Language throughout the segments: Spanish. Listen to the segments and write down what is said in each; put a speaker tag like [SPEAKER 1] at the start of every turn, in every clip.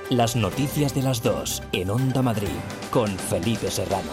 [SPEAKER 1] Las noticias de las 2 en Onda Madrid con Felipe Serrano.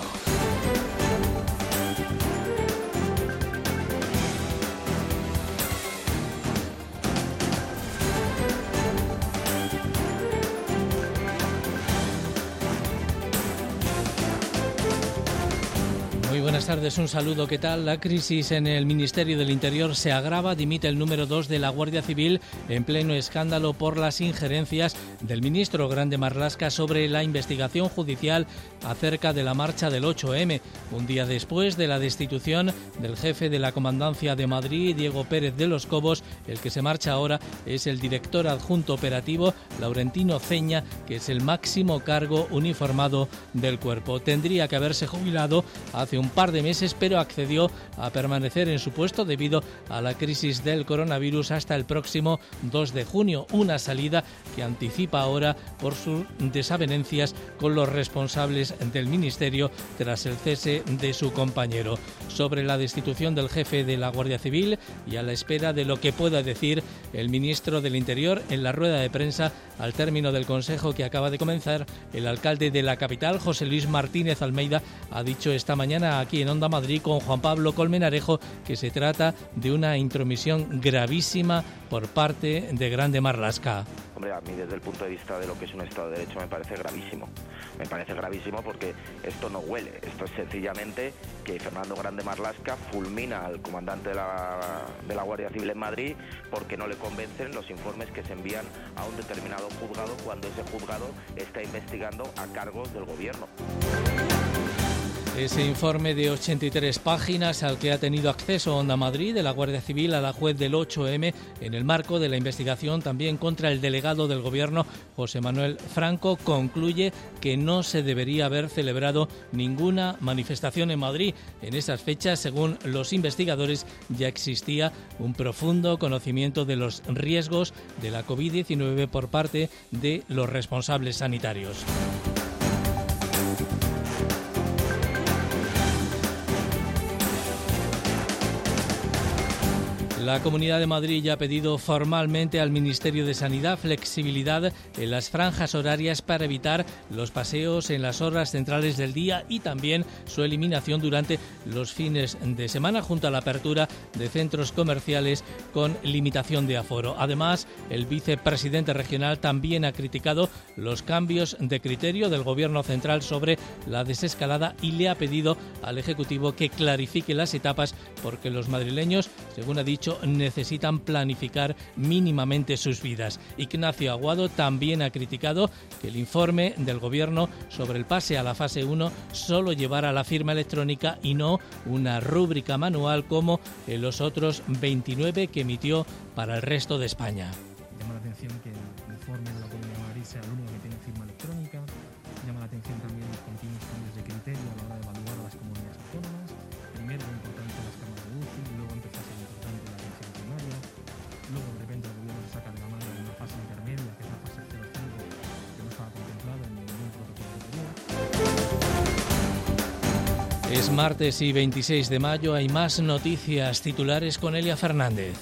[SPEAKER 2] Buenas tardes, un saludo. ¿Qué tal? La crisis en el Ministerio del Interior se agrava. Dimite el número 2 de la Guardia Civil en pleno escándalo por las injerencias del ministro Grande Marlaska sobre la investigación judicial acerca de la marcha del 8M. Un día después de la destitución del jefe de la Comandancia de Madrid, Diego Pérez de los Cobos, el que se marcha ahora es el director adjunto operativo, Laurentino Ceña, que es el máximo cargo uniformado del cuerpo. Tendría que haberse jubilado hace un par de meses, pero accedió a permanecer en su puesto debido a la crisis del coronavirus hasta el próximo 2 de junio, una salida que anticipa ahora por sus desavenencias con los responsables del Ministerio tras el cese de su compañero. Sobre la destitución del jefe de la Guardia Civil y a la espera de lo que pueda decir el ministro del Interior en la rueda de prensa al término del consejo que acaba de comenzar, el alcalde de la capital, José Luis Martínez Almeida, ha dicho esta mañana aquí en Onda Madrid con Juan Pablo Colmenarejo que se trata de una intromisión gravísima por parte de Grande Marlaska.
[SPEAKER 3] Hombre, a mí desde el punto de vista de lo que es un Estado de Derecho me parece gravísimo. Me parece gravísimo porque esto no huele. Esto es sencillamente que Fernando Grande Marlaska fulmina al comandante de la Guardia Civil en Madrid porque no le convencen los informes que se envían a un determinado juzgado cuando ese juzgado está investigando a cargos del gobierno.
[SPEAKER 2] Ese informe de 83 páginas al que ha tenido acceso Onda Madrid de la Guardia Civil a la juez del 8M en el marco de la investigación también contra el delegado del Gobierno, José Manuel Franco, concluye que no se debería haber celebrado ninguna manifestación en Madrid. En esas fechas, según los investigadores, ya existía un profundo conocimiento de los riesgos de la COVID-19 por parte de los responsables sanitarios. La Comunidad de Madrid ya ha pedido formalmente al Ministerio de Sanidad flexibilidad en las franjas horarias para evitar los paseos en las horas centrales del día y también su eliminación durante los fines de semana junto a la apertura de centros comerciales con limitación de aforo. Además, el vicepresidente regional también ha criticado los cambios de criterio del Gobierno central sobre la desescalada y le ha pedido al Ejecutivo que clarifique las etapas porque los madrileños, según ha dicho, necesitan planificar mínimamente sus vidas. Ignacio Aguado también ha criticado que el informe del Gobierno sobre el pase a la fase 1 solo llevara la firma electrónica y no una rúbrica manual como en los otros 29 que emitió para el resto de España.
[SPEAKER 4] Llama la atención que el informe de la Comunidad de Madrid sea el único que tiene firma electrónica. Llama la atención también los continuos cambios de criterio a la hora de evaluar a las comunidades autónomas. Primero lo importante las cámaras de UCI, luego empezó a ser importante la atención primaria, luego de repente el gobierno se saca de la mano de una fase intermedia, que es la fase 05, que no estaba contemplada en ningún protocolo anterior.
[SPEAKER 2] Es martes y 26 de mayo, hay más noticias titulares con Elia Fernández.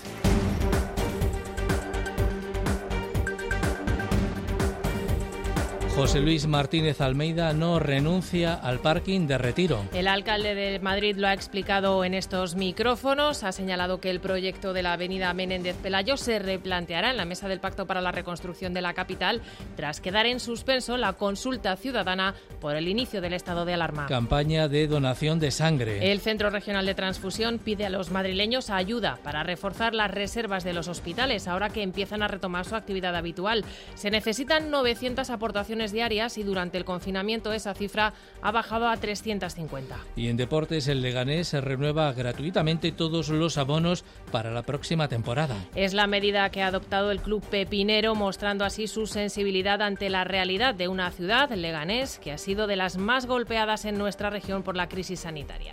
[SPEAKER 2] José Luis Martínez Almeida no renuncia al parking de Retiro.
[SPEAKER 5] El alcalde de Madrid lo ha explicado en estos micrófonos. Ha señalado que el proyecto de la avenida Menéndez Pelayo se replanteará en la mesa del Pacto para la Reconstrucción de la capital tras quedar en suspenso la consulta ciudadana por el inicio del estado de alarma.
[SPEAKER 2] Campaña de donación de sangre.
[SPEAKER 5] El Centro Regional de Transfusión pide a los madrileños ayuda para reforzar las reservas de los hospitales ahora que empiezan a retomar su actividad habitual. Se necesitan 900 aportaciones diarias y durante el confinamiento esa cifra ha bajado a 350.
[SPEAKER 2] Y en deportes, el Leganés se renueva gratuitamente todos los abonos para la próxima temporada.
[SPEAKER 5] Es la medida que ha adoptado el club pepinero, mostrando así su sensibilidad ante la realidad de una ciudad, Leganés, que ha sido de las más golpeadas en nuestra región por la crisis sanitaria.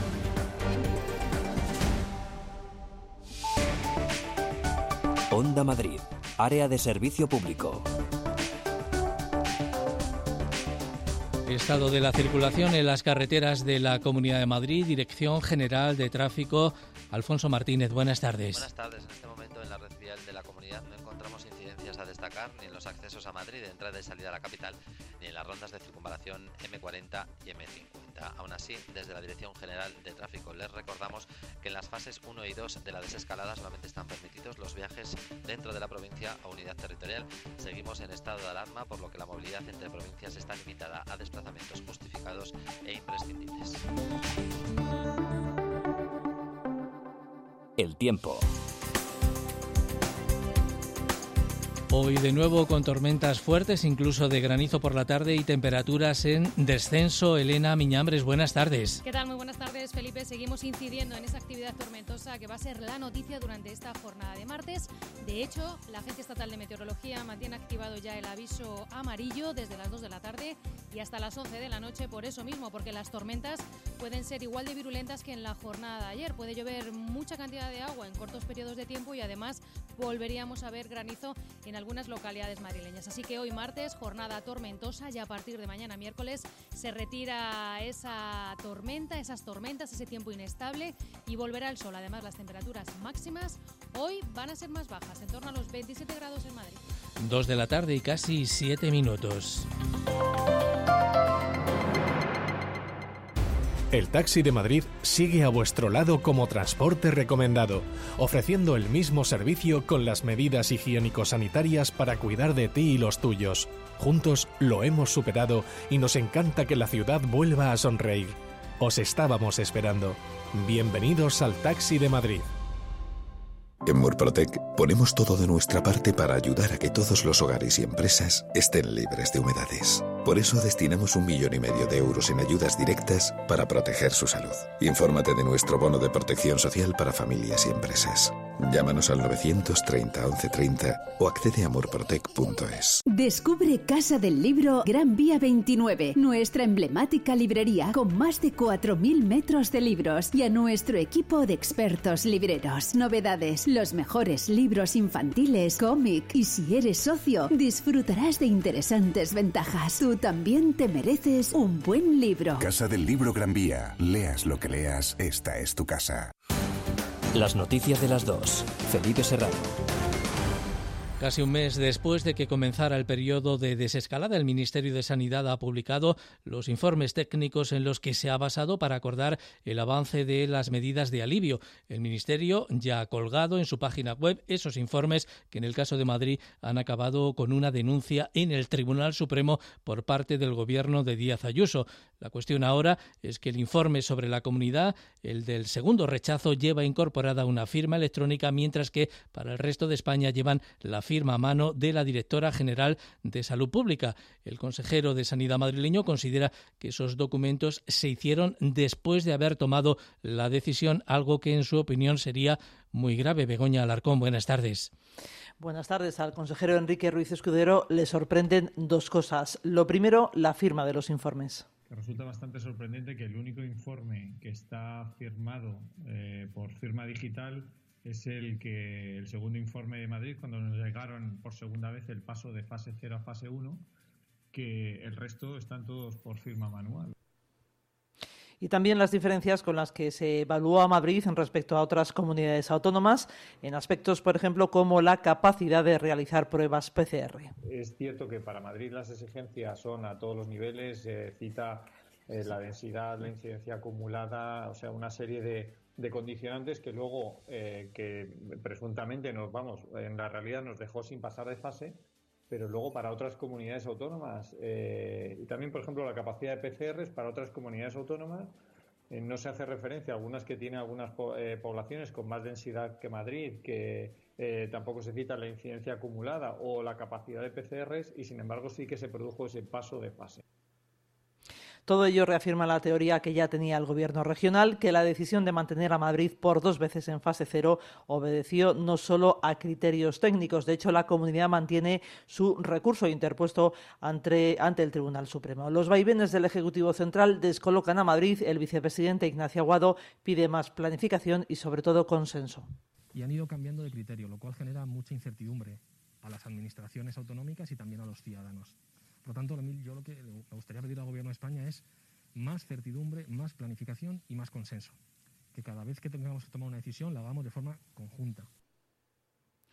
[SPEAKER 1] Onda Madrid, área de servicio público.
[SPEAKER 2] Estado de la circulación en las carreteras de la Comunidad de Madrid, Dirección General de Tráfico. Alfonso Martínez, buenas tardes.
[SPEAKER 6] Buenas tardes. En este momento en la red vial de la comunidad no encontramos incidencias a destacar destacar ni en los accesos a Madrid de entrada y salida a la capital, ni en las rondas de circunvalación M40 y M50. Aún así, desde la Dirección General de Tráfico les recordamos que en las fases 1 y 2 de la desescalada solamente están permitidos los viajes dentro de la provincia a unidad territorial. Seguimos en estado de alarma, por lo que la movilidad entre provincias está limitada a desplazamientos justificados e imprescindibles.
[SPEAKER 1] El tiempo.
[SPEAKER 2] Hoy de nuevo con tormentas fuertes, incluso de granizo por la tarde y temperaturas en descenso. Elena Miñambres, buenas tardes.
[SPEAKER 7] ¿Qué tal? Muy buenas tardes, Felipe. Seguimos incidiendo en esa actividad tormentosa que va a ser la noticia durante esta jornada de martes. De hecho, la Agencia Estatal de Meteorología mantiene activado ya el aviso amarillo desde las 2 de la tarde y hasta las 11 de la noche por eso mismo, porque las tormentas pueden ser igual de virulentas que en la jornada de ayer. Puede llover mucha cantidad de agua en cortos periodos de tiempo y además volveríamos a ver granizo en algunas localidades madrileñas. Así que hoy martes, jornada tormentosa, y a partir de mañana miércoles se retira esa tormenta, esas tormentas, ese tiempo inestable y volverá el sol. Además, las temperaturas máximas hoy van a ser más bajas, en torno a los 27 grados en Madrid.
[SPEAKER 2] 2 de la tarde y casi 7 minutos.
[SPEAKER 8] El Taxi de Madrid sigue a vuestro lado como transporte recomendado, ofreciendo el mismo servicio con las medidas higiénico-sanitarias para cuidar de ti y los tuyos. Juntos lo hemos superado y nos encanta que la ciudad vuelva a sonreír. Os estábamos esperando. Bienvenidos al Taxi de Madrid.
[SPEAKER 9] En Murprotec ponemos todo de nuestra parte para ayudar a que todos los hogares y empresas estén libres de humedades. Por eso destinamos 1,5 millones de euros en ayudas directas para proteger su salud. Infórmate de nuestro bono de protección social para familias y empresas. Llámanos al 930 1130 o accede a murprotec.es.
[SPEAKER 10] Descubre Casa del Libro Gran Vía 29, nuestra emblemática librería con más de 4.000 metros de libros y a nuestro equipo de expertos libreros. Novedades, los mejores libros infantiles, cómic y si eres socio, disfrutarás de interesantes ventajas. Tú también te mereces un buen libro.
[SPEAKER 11] Casa del Libro Gran Vía. Leas lo que leas, esta es tu casa.
[SPEAKER 1] Las noticias de las 2. Felipe Serrano.
[SPEAKER 2] Casi un mes después de que comenzara el periodo de desescalada, el Ministerio de Sanidad ha publicado los informes técnicos en los que se ha basado para acordar el avance de las medidas de alivio. El Ministerio ya ha colgado en su página web esos informes que en el caso de Madrid han acabado con una denuncia en el Tribunal Supremo por parte del Gobierno de Díaz Ayuso. La cuestión ahora es que el informe sobre la comunidad, el del segundo rechazo, lleva incorporada una firma electrónica, mientras que para el resto de España llevan la firma a mano de la directora general de Salud Pública. El consejero de Sanidad madrileño considera que esos documentos se hicieron después de haber tomado la decisión, algo que en su opinión sería muy grave. Begoña Alarcón, buenas tardes.
[SPEAKER 12] Buenas tardes. Al consejero Enrique Ruiz Escudero le sorprenden dos cosas. Lo primero, la firma de los informes.
[SPEAKER 13] Resulta bastante sorprendente que el único informe que está firmado por firma digital es el segundo informe de Madrid, cuando nos llegaron por segunda vez el paso de fase 0 a fase 1, que el resto están todos por firma manual.
[SPEAKER 12] Y también las diferencias con las que se evaluó a Madrid en respecto a otras comunidades autónomas, en aspectos, por ejemplo, como la capacidad de realizar pruebas PCR.
[SPEAKER 13] Es cierto que para Madrid las exigencias son a todos los niveles, cita la densidad, la incidencia acumulada, o sea, una serie de condicionantes que luego, que presuntamente en la realidad nos dejó sin pasar de fase, pero luego para otras comunidades autónomas y también, por ejemplo, la capacidad de PCRs para otras comunidades autónomas no se hace referencia a algunas que tienen algunas poblaciones con más densidad que Madrid, que tampoco se cita la incidencia acumulada o la capacidad de PCRs, y sin embargo sí que se produjo ese paso de fase.
[SPEAKER 12] Todo ello reafirma la teoría que ya tenía el Gobierno regional, que la decisión de mantener a Madrid por 2 veces en fase 0 obedeció no solo a criterios técnicos. De hecho, la comunidad mantiene su recurso interpuesto ante el Tribunal Supremo. Los vaivenes del Ejecutivo Central descolocan a Madrid. El vicepresidente Ignacio Aguado pide más planificación y, sobre todo, consenso.
[SPEAKER 4] Y han ido cambiando de criterio, lo cual genera mucha incertidumbre a las administraciones autonómicas y también a los ciudadanos. Por lo tanto, yo lo que me gustaría pedir al Gobierno de España es más certidumbre, más planificación y más consenso. Que cada vez que tengamos que tomar una decisión la hagamos de forma conjunta.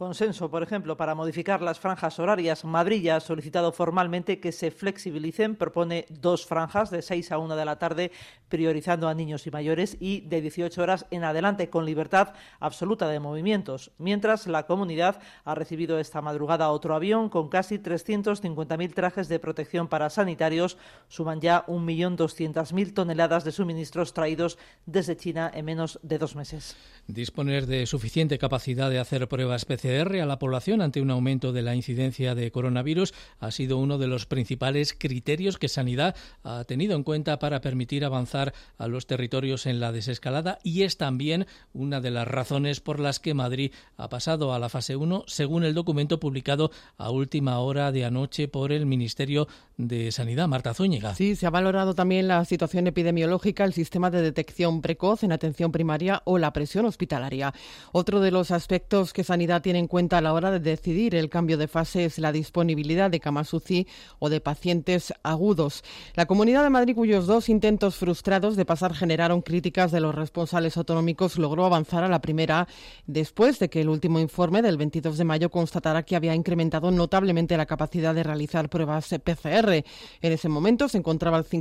[SPEAKER 12] Consenso, por ejemplo, para modificar las franjas horarias. Madrid ya ha solicitado formalmente que se flexibilicen. Propone 2 franjas de 6 a 1 de la tarde, priorizando a niños y mayores, y de 18 horas en adelante, con libertad absoluta de movimientos. Mientras, la comunidad ha recibido esta madrugada otro avión con casi 350.000 trajes de protección para sanitarios. Suman ya 1.200.000 toneladas de suministros traídos desde China en menos de 2 meses.
[SPEAKER 2] Disponer de suficiente capacidad de hacer pruebas PCR a la población ante un aumento de la incidencia de coronavirus ha sido uno de los principales criterios que Sanidad ha tenido en cuenta para permitir avanzar a los territorios en la desescalada, y es también una de las razones por las que Madrid ha pasado a la fase 1, según el documento publicado a última hora de anoche por el Ministerio de Sanidad. Marta Zúñiga.
[SPEAKER 14] Sí, se ha valorado también la situación epidemiológica, el sistema de detección precoz en atención primaria o la presión hospitalaria. Otro de los aspectos que Sanidad tiene en cuenta a la hora de decidir el cambio de fase es la disponibilidad de camas UCI o de pacientes agudos. La Comunidad de Madrid, cuyos 2 intentos frustrados de pasar generaron críticas de los responsables autonómicos, logró avanzar a la primera después de que el último informe del 22 de mayo constatara que había incrementado notablemente la capacidad de realizar pruebas PCR. En ese momento se encontraba al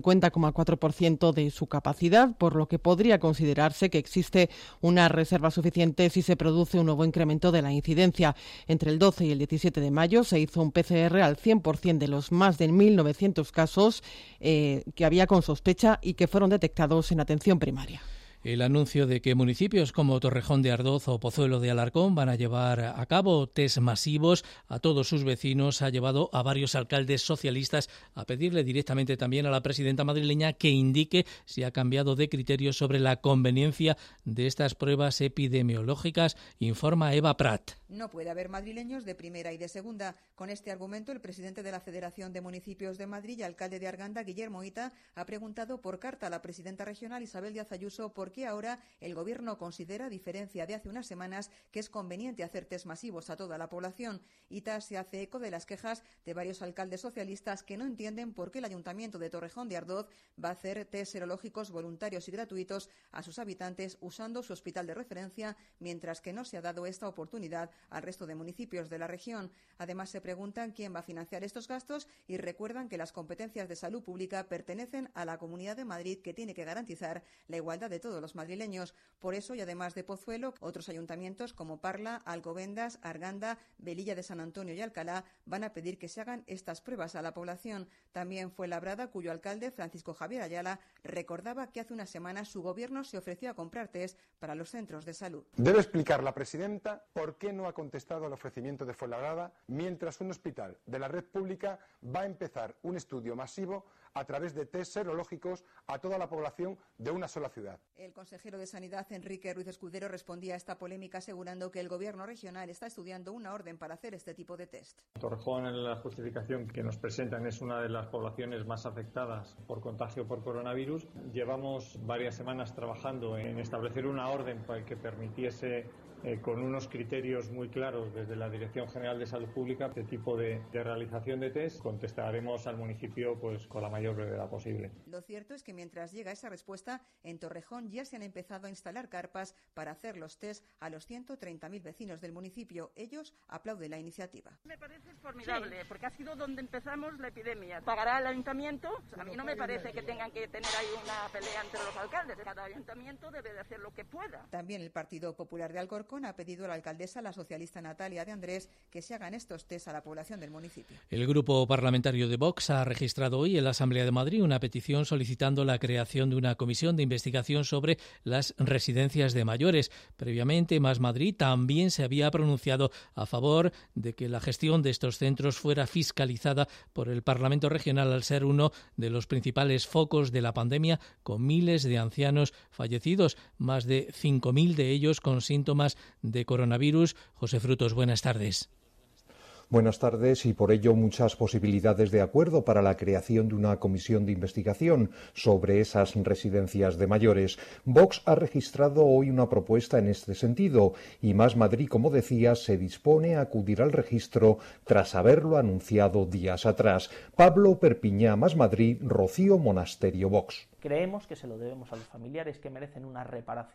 [SPEAKER 14] 50,4% de su capacidad, por lo que podría considerarse que existe una reserva suficiente si se produce un nuevo incremento de la incidencia. Entre el 12 y el 17 de mayo se hizo un PCR al 100% de los más de 1.900 casos que había con sospecha y que fueron detectados en atención primaria.
[SPEAKER 2] El anuncio de que municipios como Torrejón de Ardoz o Pozuelo de Alarcón van a llevar a cabo test masivos a todos sus vecinos ha llevado a varios alcaldes socialistas a pedirle directamente también a la presidenta madrileña que indique si ha cambiado de criterio sobre la conveniencia de estas pruebas epidemiológicas, informa Eva Prat.
[SPEAKER 15] No puede haber madrileños de primera y de segunda. Con este argumento, el presidente de la Federación de Municipios de Madrid y alcalde de Arganda, Guillermo Hita, ha preguntado por carta a la presidenta regional Isabel Díaz Ayuso por qué ahora el Gobierno considera, a diferencia de hace unas semanas, que es conveniente hacer test masivos a toda la población. Hita se hace eco de las quejas de varios alcaldes socialistas que no entienden por qué el Ayuntamiento de Torrejón de Ardoz va a hacer test serológicos voluntarios y gratuitos a sus habitantes usando su hospital de referencia, mientras que no se ha dado esta oportunidad al resto de municipios de la región. Además, se preguntan quién va a financiar estos gastos y recuerdan que las competencias de salud pública pertenecen a la Comunidad de Madrid, que tiene que garantizar la igualdad de todos los madrileños. Por eso, y además de Pozuelo, otros ayuntamientos como Parla, Alcobendas, Arganda, Velilla de San Antonio y Alcalá van a pedir que se hagan estas pruebas a la población. También Fuenlabrada, cuyo alcalde, Francisco Javier Ayala, recordaba que hace unas semanas su gobierno se ofreció a comprar test para los centros de salud.
[SPEAKER 16] Debe explicar la presidenta por qué no ha contestado al ofrecimiento de Fuenlabrada, mientras un hospital de la red pública va a empezar un estudio masivo a través de test serológicos a toda la población de una sola ciudad.
[SPEAKER 15] El consejero de Sanidad, Enrique Ruiz Escudero, respondía a esta polémica asegurando que el gobierno regional está estudiando una orden para hacer este tipo de test.
[SPEAKER 13] Torrejón, en la justificación que nos presentan, es una de las poblaciones más afectadas por contagio por coronavirus. Llevamos varias semanas trabajando en establecer una orden para que permitiese con unos criterios muy claros desde la Dirección General de Salud Pública este tipo de realización de test. Contestaremos al municipio pues con la mayor brevedad posible.
[SPEAKER 15] Lo cierto es que mientras llega esa respuesta, en Torrejón ya se han empezado a instalar carpas para hacer los test a los 130.000 vecinos del municipio. Ellos aplauden la iniciativa.
[SPEAKER 17] Me parece formidable, sí, porque ha sido donde empezamos la epidemia. ¿Pagará el ayuntamiento? A mí no me parece que tengan que tener ahí una pelea entre los alcaldes. Cada ayuntamiento debe de hacer lo que pueda.
[SPEAKER 15] También el Partido Popular de Alcorcón ha pedido a la alcaldesa, la socialista Natalia de Andrés, que se hagan estos test a la población del municipio.
[SPEAKER 2] El grupo parlamentario de Vox ha registrado hoy en la Asamblea de Madrid una petición solicitando la creación de una comisión de investigación sobre las residencias de mayores. Previamente, Más Madrid también se había pronunciado a favor de que la gestión de estos centros fuera fiscalizada por el Parlamento Regional, al ser uno de los principales focos de la pandemia, con miles de ancianos fallecidos, más de 5.000 de ellos con síntomas de coronavirus. José Frutos, buenas tardes.
[SPEAKER 18] Buenas tardes, y por ello muchas posibilidades de acuerdo para la creación de una comisión de investigación sobre esas residencias de mayores. Vox ha registrado hoy una propuesta en este sentido y Más Madrid, como decía, se dispone a acudir al registro tras haberlo anunciado días atrás. Pablo Perpiñá, Más Madrid, Rocío Monasterio, Vox.
[SPEAKER 19] Creemos que se lo debemos a los familiares, que merecen una reparación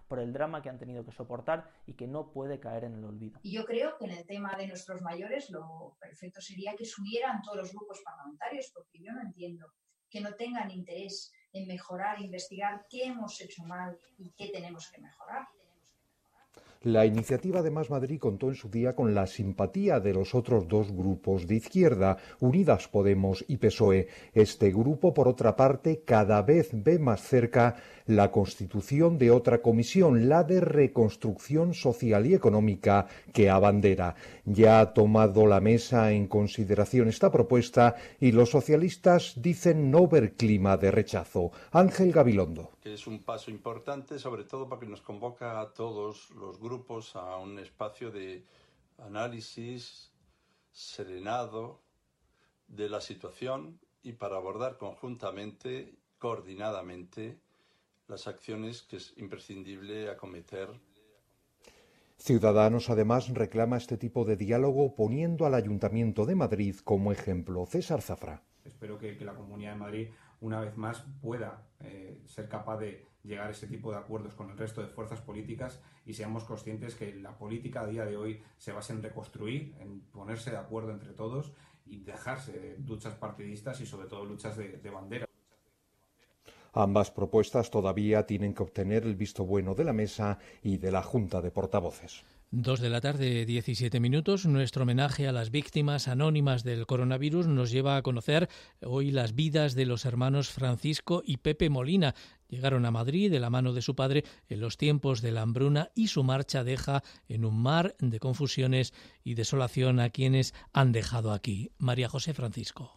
[SPEAKER 19] por el drama que han tenido que soportar y que no puede caer en el olvido.
[SPEAKER 20] Y yo creo que en el tema de nuestros mayores lo perfecto sería que subieran todos los grupos parlamentarios, porque yo no entiendo que no tengan interés en mejorar, investigar qué hemos hecho mal y qué tenemos que mejorar.
[SPEAKER 18] La iniciativa de Más Madrid contó en su día con la simpatía de los otros dos grupos de izquierda, Unidas Podemos y PSOE. Este grupo, por otra parte, cada vez ve más cerca la constitución de otra comisión, la de Reconstrucción Social y Económica, que abandera. Ya ha tomado la mesa en consideración esta propuesta y los socialistas dicen no ver clima de rechazo. Ángel Gabilondo.
[SPEAKER 21] Que es un paso importante, sobre todo porque nos convoca a todos los grupos a un espacio de análisis serenado de la situación y para abordar conjuntamente, coordinadamente, las acciones que es imprescindible acometer.
[SPEAKER 18] Ciudadanos, además, reclama este tipo de diálogo poniendo al Ayuntamiento de Madrid como ejemplo. César Zafra.
[SPEAKER 22] Espero que la Comunidad de Madrid, una vez más, pueda ser capaz de llegar a ese tipo de acuerdos con el resto de fuerzas políticas y seamos conscientes que la política a día de hoy se basa en reconstruir, en ponerse de acuerdo entre todos y dejarse de luchas partidistas y sobre todo luchas de bandera.
[SPEAKER 18] Ambas propuestas todavía tienen que obtener el visto bueno de la mesa y de la Junta de Portavoces.
[SPEAKER 2] 2:17 p.m. Nuestro homenaje a las víctimas anónimas del coronavirus nos lleva a conocer hoy las vidas de los hermanos Francisco y Pepe Molina. Llegaron a Madrid de la mano de su padre en los tiempos de la hambruna y su marcha deja en un mar de confusiones y desolación a quienes han dejado aquí. María José Francisco.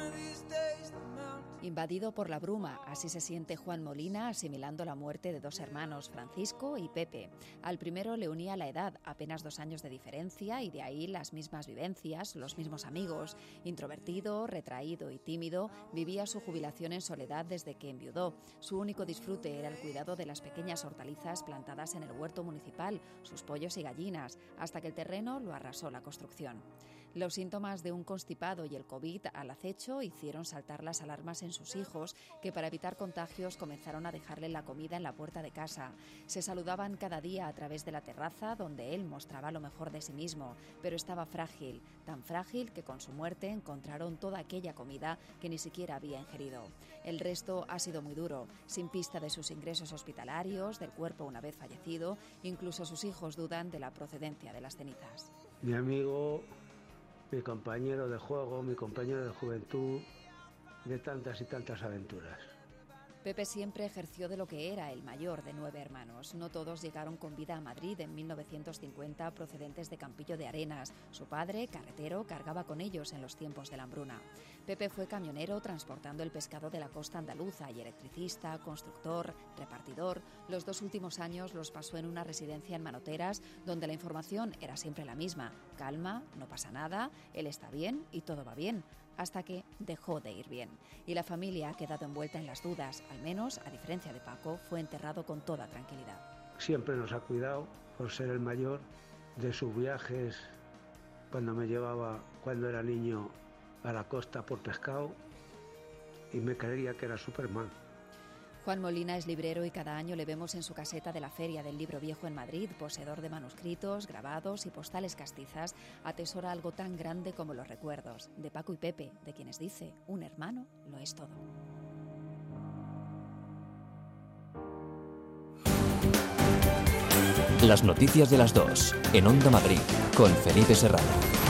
[SPEAKER 23] Invadido por la bruma, así se siente Juan Molina asimilando la muerte de dos hermanos, Francisco y Pepe. Al primero le unía la edad, apenas 2 años de diferencia, y de ahí las mismas vivencias, los mismos amigos. Introvertido, retraído y tímido, vivía su jubilación en soledad desde que enviudó. Su único disfrute era el cuidado de las pequeñas hortalizas plantadas en el huerto municipal, sus pollos y gallinas, hasta que el terreno lo arrasó la construcción. Los síntomas de un constipado y el COVID al acecho hicieron saltar las alarmas en sus hijos, que para evitar contagios comenzaron a dejarle la comida en la puerta de casa. Se saludaban cada día a través de la terraza, donde él mostraba lo mejor de sí mismo, pero estaba frágil, tan frágil que con su muerte encontraron toda aquella comida que ni siquiera había ingerido. El resto ha sido muy duro, sin pista de sus ingresos hospitalarios, del cuerpo una vez fallecido, incluso sus hijos dudan de la procedencia de las cenizas.
[SPEAKER 24] Mi amigo, mi compañero de juego, mi compañero de juventud, de tantas y tantas aventuras.
[SPEAKER 23] Pepe siempre ejerció de lo que era el mayor de 9 hermanos. No todos llegaron con vida a Madrid en 1950 procedentes de Campillo de Arenas. Su padre, carretero, cargaba con ellos en los tiempos de la hambruna. Pepe fue camionero transportando el pescado de la costa andaluza y electricista, constructor, repartidor. Los 2 últimos años los pasó en una residencia en Manoteras, donde la información era siempre la misma. Calma, no pasa nada, él está bien y todo va bien. Hasta que dejó de ir bien. Y la familia ha quedado envuelta en las dudas. Al menos, a diferencia de Paco, fue enterrado con toda tranquilidad.
[SPEAKER 24] Siempre nos ha cuidado, por ser el mayor, de sus viajes, cuando me llevaba, cuando era niño, a la costa por pescado, y me creería que era Superman.
[SPEAKER 23] Juan Molina es librero y cada año le vemos en su caseta de la Feria del Libro Viejo en Madrid, poseedor de manuscritos, grabados y postales castizas. Atesora algo tan grande como los recuerdos de Paco y Pepe, de quienes dice, un hermano lo es todo.
[SPEAKER 1] Las noticias de las 2 en Onda Madrid con Felipe Serrano.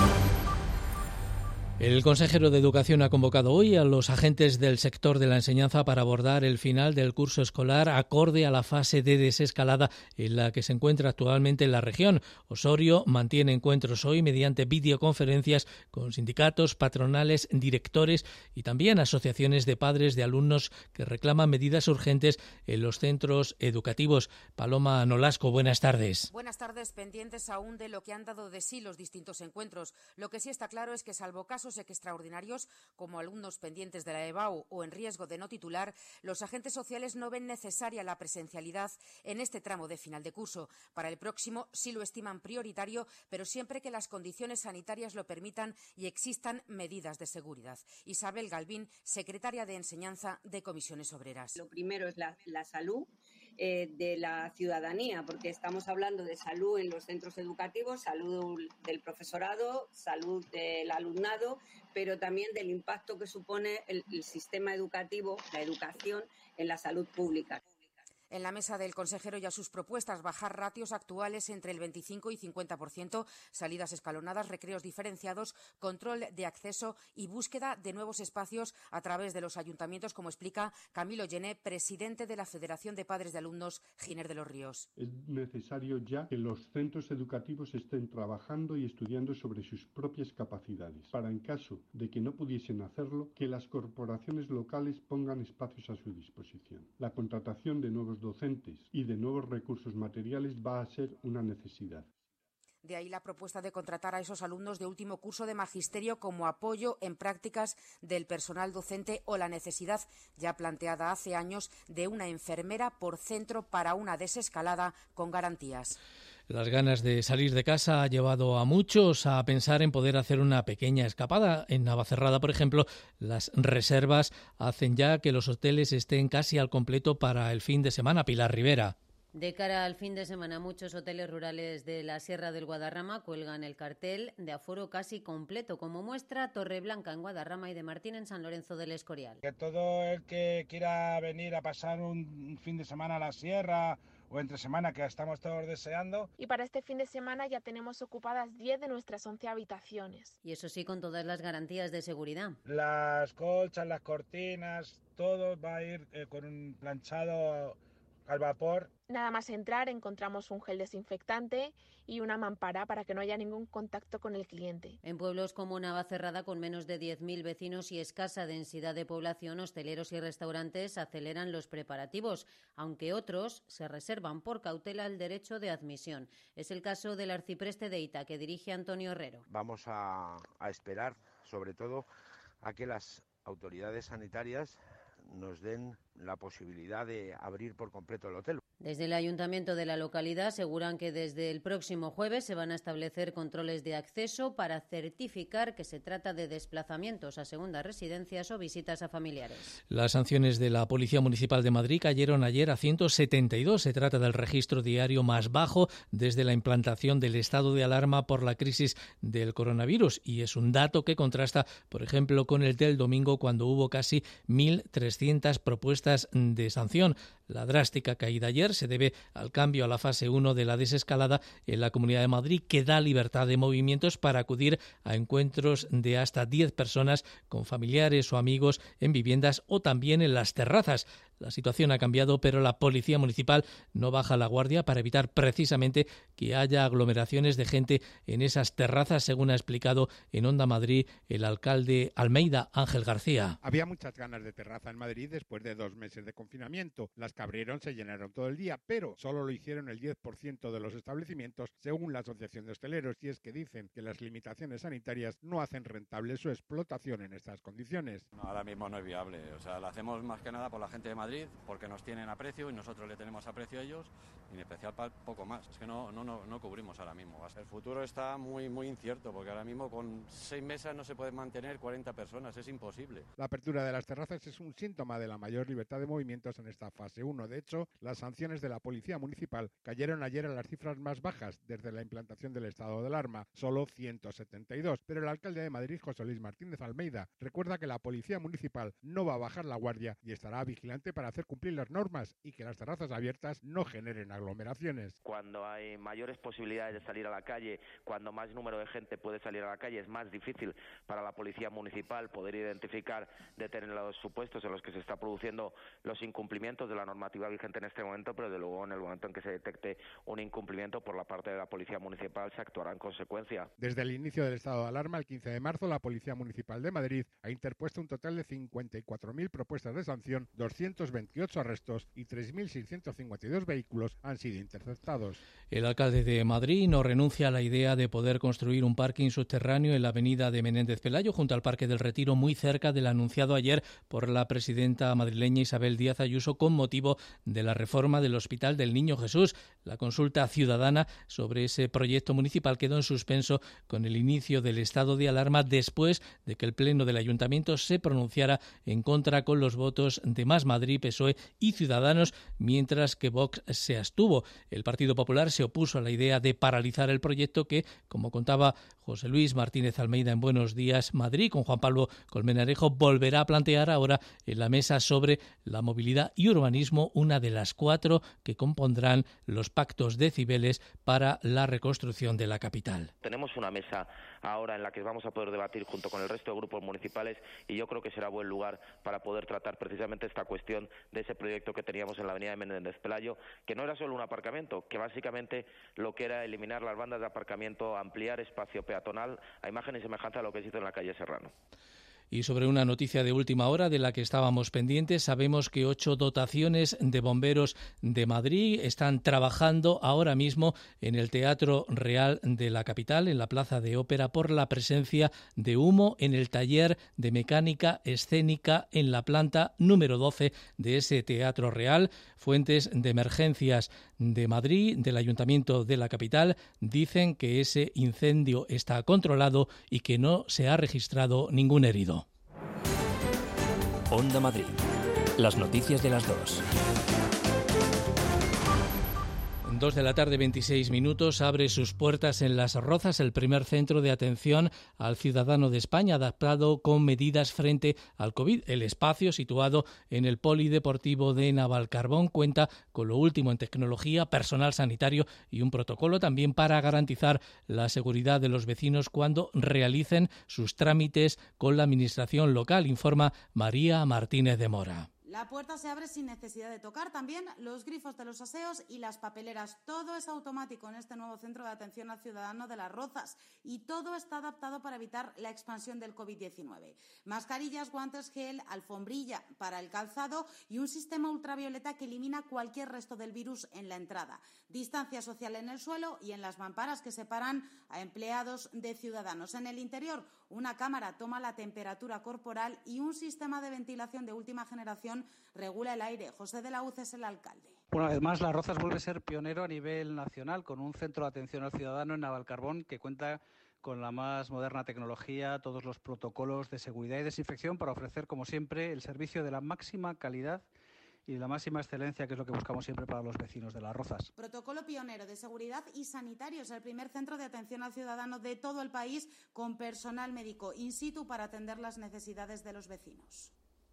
[SPEAKER 2] El consejero de Educación ha convocado hoy a los agentes del sector de la enseñanza para abordar el final del curso escolar acorde a la fase de desescalada en la que se encuentra actualmente en la región. Osorio mantiene encuentros hoy mediante videoconferencias con sindicatos, patronales, directores y también asociaciones de padres de alumnos que reclaman medidas urgentes en los centros educativos. Paloma Nolasco, buenas tardes.
[SPEAKER 25] Buenas tardes, pendientes aún de lo que han dado de sí los distintos encuentros. Lo que sí está claro es que, salvo casos extraordinarios, como alumnos pendientes de la EBAU o en riesgo de no titular, los agentes sociales no ven necesaria la presencialidad en este tramo de final de curso. Para el próximo sí lo estiman prioritario, pero siempre que las condiciones sanitarias lo permitan y existan medidas de seguridad. Isabel Galvín, secretaria de Enseñanza de Comisiones Obreras.
[SPEAKER 26] Lo primero es la salud.
[SPEAKER 3] de la ciudadanía, porque estamos hablando de salud en los centros educativos, salud del profesorado, salud del alumnado, pero también del impacto que supone el sistema educativo, la educación en la salud pública.
[SPEAKER 25] En la mesa del consejero ya sus propuestas: bajar ratios actuales entre el 25 y 50%, salidas escalonadas, recreos diferenciados, control de acceso y búsqueda de nuevos espacios a través de los ayuntamientos, como explica Camilo Llené, presidente de la Federación de Padres de Alumnos Giner de los Ríos.
[SPEAKER 5] Es necesario ya que los centros educativos estén trabajando y estudiando sobre sus propias capacidades, para, en caso de que no pudiesen hacerlo, que las corporaciones locales pongan espacios a su disposición. La contratación de nuevos docentes y de nuevos recursos materiales va a ser una necesidad.
[SPEAKER 25] De ahí la propuesta de contratar a esos alumnos de último curso de magisterio como apoyo en prácticas del personal docente, o la necesidad ya planteada hace años de una enfermera por centro para una desescalada con garantías.
[SPEAKER 2] Las ganas de salir de casa ha llevado a muchos a pensar en poder hacer una pequeña escapada. En Navacerrada, por ejemplo, las reservas hacen ya que los hoteles estén casi al completo para el fin de semana. Pilar Rivera.
[SPEAKER 6] De cara al fin de semana, muchos hoteles rurales de la Sierra del Guadarrama cuelgan el cartel de aforo casi completo, como muestra Torreblanca en Guadarrama y de Martín en San Lorenzo del Escorial.
[SPEAKER 7] Que todo el que quiera venir a pasar un fin de semana a la Sierra o entre semana, que estamos todos deseando.
[SPEAKER 8] Y para este fin de semana ya tenemos ocupadas 10 de nuestras 11 habitaciones.
[SPEAKER 6] Y eso sí, con todas las garantías de seguridad.
[SPEAKER 7] Las colchas, las cortinas, todo va a ir con un planchado al vapor.
[SPEAKER 8] Nada más entrar encontramos un gel desinfectante y una mampara para que no haya ningún contacto con el cliente.
[SPEAKER 6] En pueblos como Navacerrada, con menos de 10.000 vecinos y escasa densidad de población, hosteleros y restaurantes aceleran los preparativos, aunque otros se reservan por cautela el derecho de admisión. Es el caso del arcipreste de Ita, que dirige Antonio Herrero.
[SPEAKER 26] Vamos a esperar, sobre todo, a que las autoridades sanitarias nos den la posibilidad de abrir por completo el hotel.
[SPEAKER 6] Desde el ayuntamiento de la localidad aseguran que desde el próximo jueves se van a establecer controles de acceso para certificar que se trata de desplazamientos a segundas residencias o visitas a familiares.
[SPEAKER 2] Las sanciones de la Policía Municipal de Madrid cayeron ayer a 172. Se trata del registro diario más bajo desde la implantación del estado de alarma por la crisis del coronavirus, y es un dato que contrasta, por ejemplo, con el del domingo, cuando hubo casi 1.300 propuestas de sanción. La drástica caída ayer se debe al cambio a la fase 1 de la desescalada en la Comunidad de Madrid, que da libertad de movimientos para acudir a encuentros de hasta 10 personas con familiares o amigos en viviendas o también en las terrazas. La situación ha cambiado, pero la Policía Municipal no baja la guardia para evitar precisamente que haya aglomeraciones de gente en esas terrazas, según ha explicado en Onda Madrid el alcalde Almeida, Ángel García.
[SPEAKER 27] Había muchas ganas de terraza en Madrid después de 2 meses de confinamiento. Las que abrieron se llenaron todo el día, pero solo lo hicieron el 10% de los establecimientos, según la Asociación de Hosteleros, y es que dicen que las limitaciones sanitarias no hacen rentable su explotación en estas condiciones.
[SPEAKER 28] No, ahora mismo no es viable, o sea, lo hacemos más que nada por la gente de Madrid, porque nos tienen aprecio y nosotros le tenemos aprecio a ellos, y en especial para poco más. Es que no cubrimos ahora mismo. El futuro está muy incierto, porque ahora mismo con 6 mesas no se pueden mantener 40 personas, es imposible.
[SPEAKER 27] La apertura de las terrazas es un síntoma de la mayor libertad de movimientos en esta fase 1. De hecho, las sanciones de la Policía Municipal cayeron ayer a las cifras más bajas desde la implantación del estado de alarma, solo 172. Pero el alcalde de Madrid, José Luis Martínez Almeida, recuerda que la Policía Municipal no va a bajar la guardia y estará vigilante para hacer cumplir las normas y que las terrazas abiertas no generen aglomeraciones.
[SPEAKER 29] Cuando hay mayores posibilidades de salir a la calle, cuando más número de gente puede salir a la calle, es más difícil para la Policía Municipal poder identificar determinados supuestos en los que se está produciendo los incumplimientos de la normativa vigente en este momento, pero de luego en el momento en que se detecte un incumplimiento por la parte de la Policía Municipal se actuará en consecuencia.
[SPEAKER 27] Desde el inicio del estado de alarma, el 15 de marzo, la Policía Municipal de Madrid ha interpuesto un total de 54.000 propuestas de sanción, 228 arrestos y 3.652 vehículos han sido interceptados.
[SPEAKER 2] El alcalde de Madrid no renuncia a la idea de poder construir un parking subterráneo en la avenida de Menéndez Pelayo, junto al Parque del Retiro, muy cerca del anunciado ayer por la presidenta madrileña Isabel Díaz Ayuso, con motivo de la reforma del Hospital del Niño Jesús. La consulta ciudadana sobre ese proyecto municipal quedó en suspenso con el inicio del estado de alarma, después de que el Pleno del Ayuntamiento se pronunciara en contra con los votos de Más Madrid Madrid, PSOE y Ciudadanos, mientras que Vox se abstuvo. El Partido Popular se opuso a la idea de paralizar el proyecto que, como contaba José Luis Martínez Almeida en Buenos Días Madrid con Juan Pablo Colmenarejo, volverá a plantear ahora en la mesa sobre la movilidad y urbanismo una de las 4 que compondrán los pactos de Cibeles para la reconstrucción de la capital.
[SPEAKER 4] Tenemos una mesa ahora en la que vamos a poder debatir junto con el resto de grupos municipales y yo creo que será buen lugar para poder tratar precisamente esta cuestión de ese proyecto que teníamos en la avenida de Menéndez Pelayo, que no era solo un aparcamiento, que básicamente lo que era eliminar las bandas de aparcamiento, ampliar espacio peatonal a imagen y semejanza a lo que se hizo en la calle Serrano.
[SPEAKER 2] Y sobre una noticia de última hora de la que estábamos pendientes, sabemos que 8 dotaciones de bomberos de Madrid están trabajando ahora mismo en el Teatro Real de la capital, en la Plaza de Ópera, por la presencia de humo en el taller de mecánica escénica en la planta número 12 de ese Teatro Real. Fuentes de emergencias de Madrid, del Ayuntamiento de la capital, dicen que ese incendio está controlado y que no se ha registrado ningún herido.
[SPEAKER 1] Onda Madrid. Las noticias de las 2.
[SPEAKER 2] 2 de la tarde, 26 minutos, abre sus puertas en Las Rozas el primer centro de atención al ciudadano de España adaptado con medidas frente al COVID. El espacio, situado en el Polideportivo de Navalcarbón, cuenta con lo último en tecnología, personal sanitario y un protocolo también para garantizar la seguridad de los vecinos cuando realicen sus trámites con la administración local, informa María Martínez de Mora.
[SPEAKER 9] La puerta se abre sin necesidad de tocar, también los grifos de los aseos y las papeleras. Todo es automático en este nuevo centro de atención al ciudadano de Las Rozas y todo está adaptado para evitar la expansión del COVID-19. Mascarillas, guantes, gel, alfombrilla para el calzado y un sistema ultravioleta que elimina cualquier resto del virus en la entrada. Distancia social en el suelo y en las mamparas que separan a empleados de ciudadanos. En el interior, una cámara toma la temperatura corporal y un sistema de ventilación de última generación regula el aire. José de la Hoz es el alcalde.
[SPEAKER 10] Una vez más, Las Rozas vuelve a ser pionero a nivel nacional con un centro de atención al ciudadano en Navalcarbón que cuenta con la más moderna tecnología, todos los protocolos de seguridad y desinfección para ofrecer, como siempre, el servicio de la máxima calidad y de la máxima excelencia, que es lo que buscamos siempre para los vecinos de Las Rozas.
[SPEAKER 9] Protocolo pionero de seguridad y sanitario. Es el primer centro de atención al ciudadano de todo el país con personal médico in situ para atender las necesidades de los vecinos.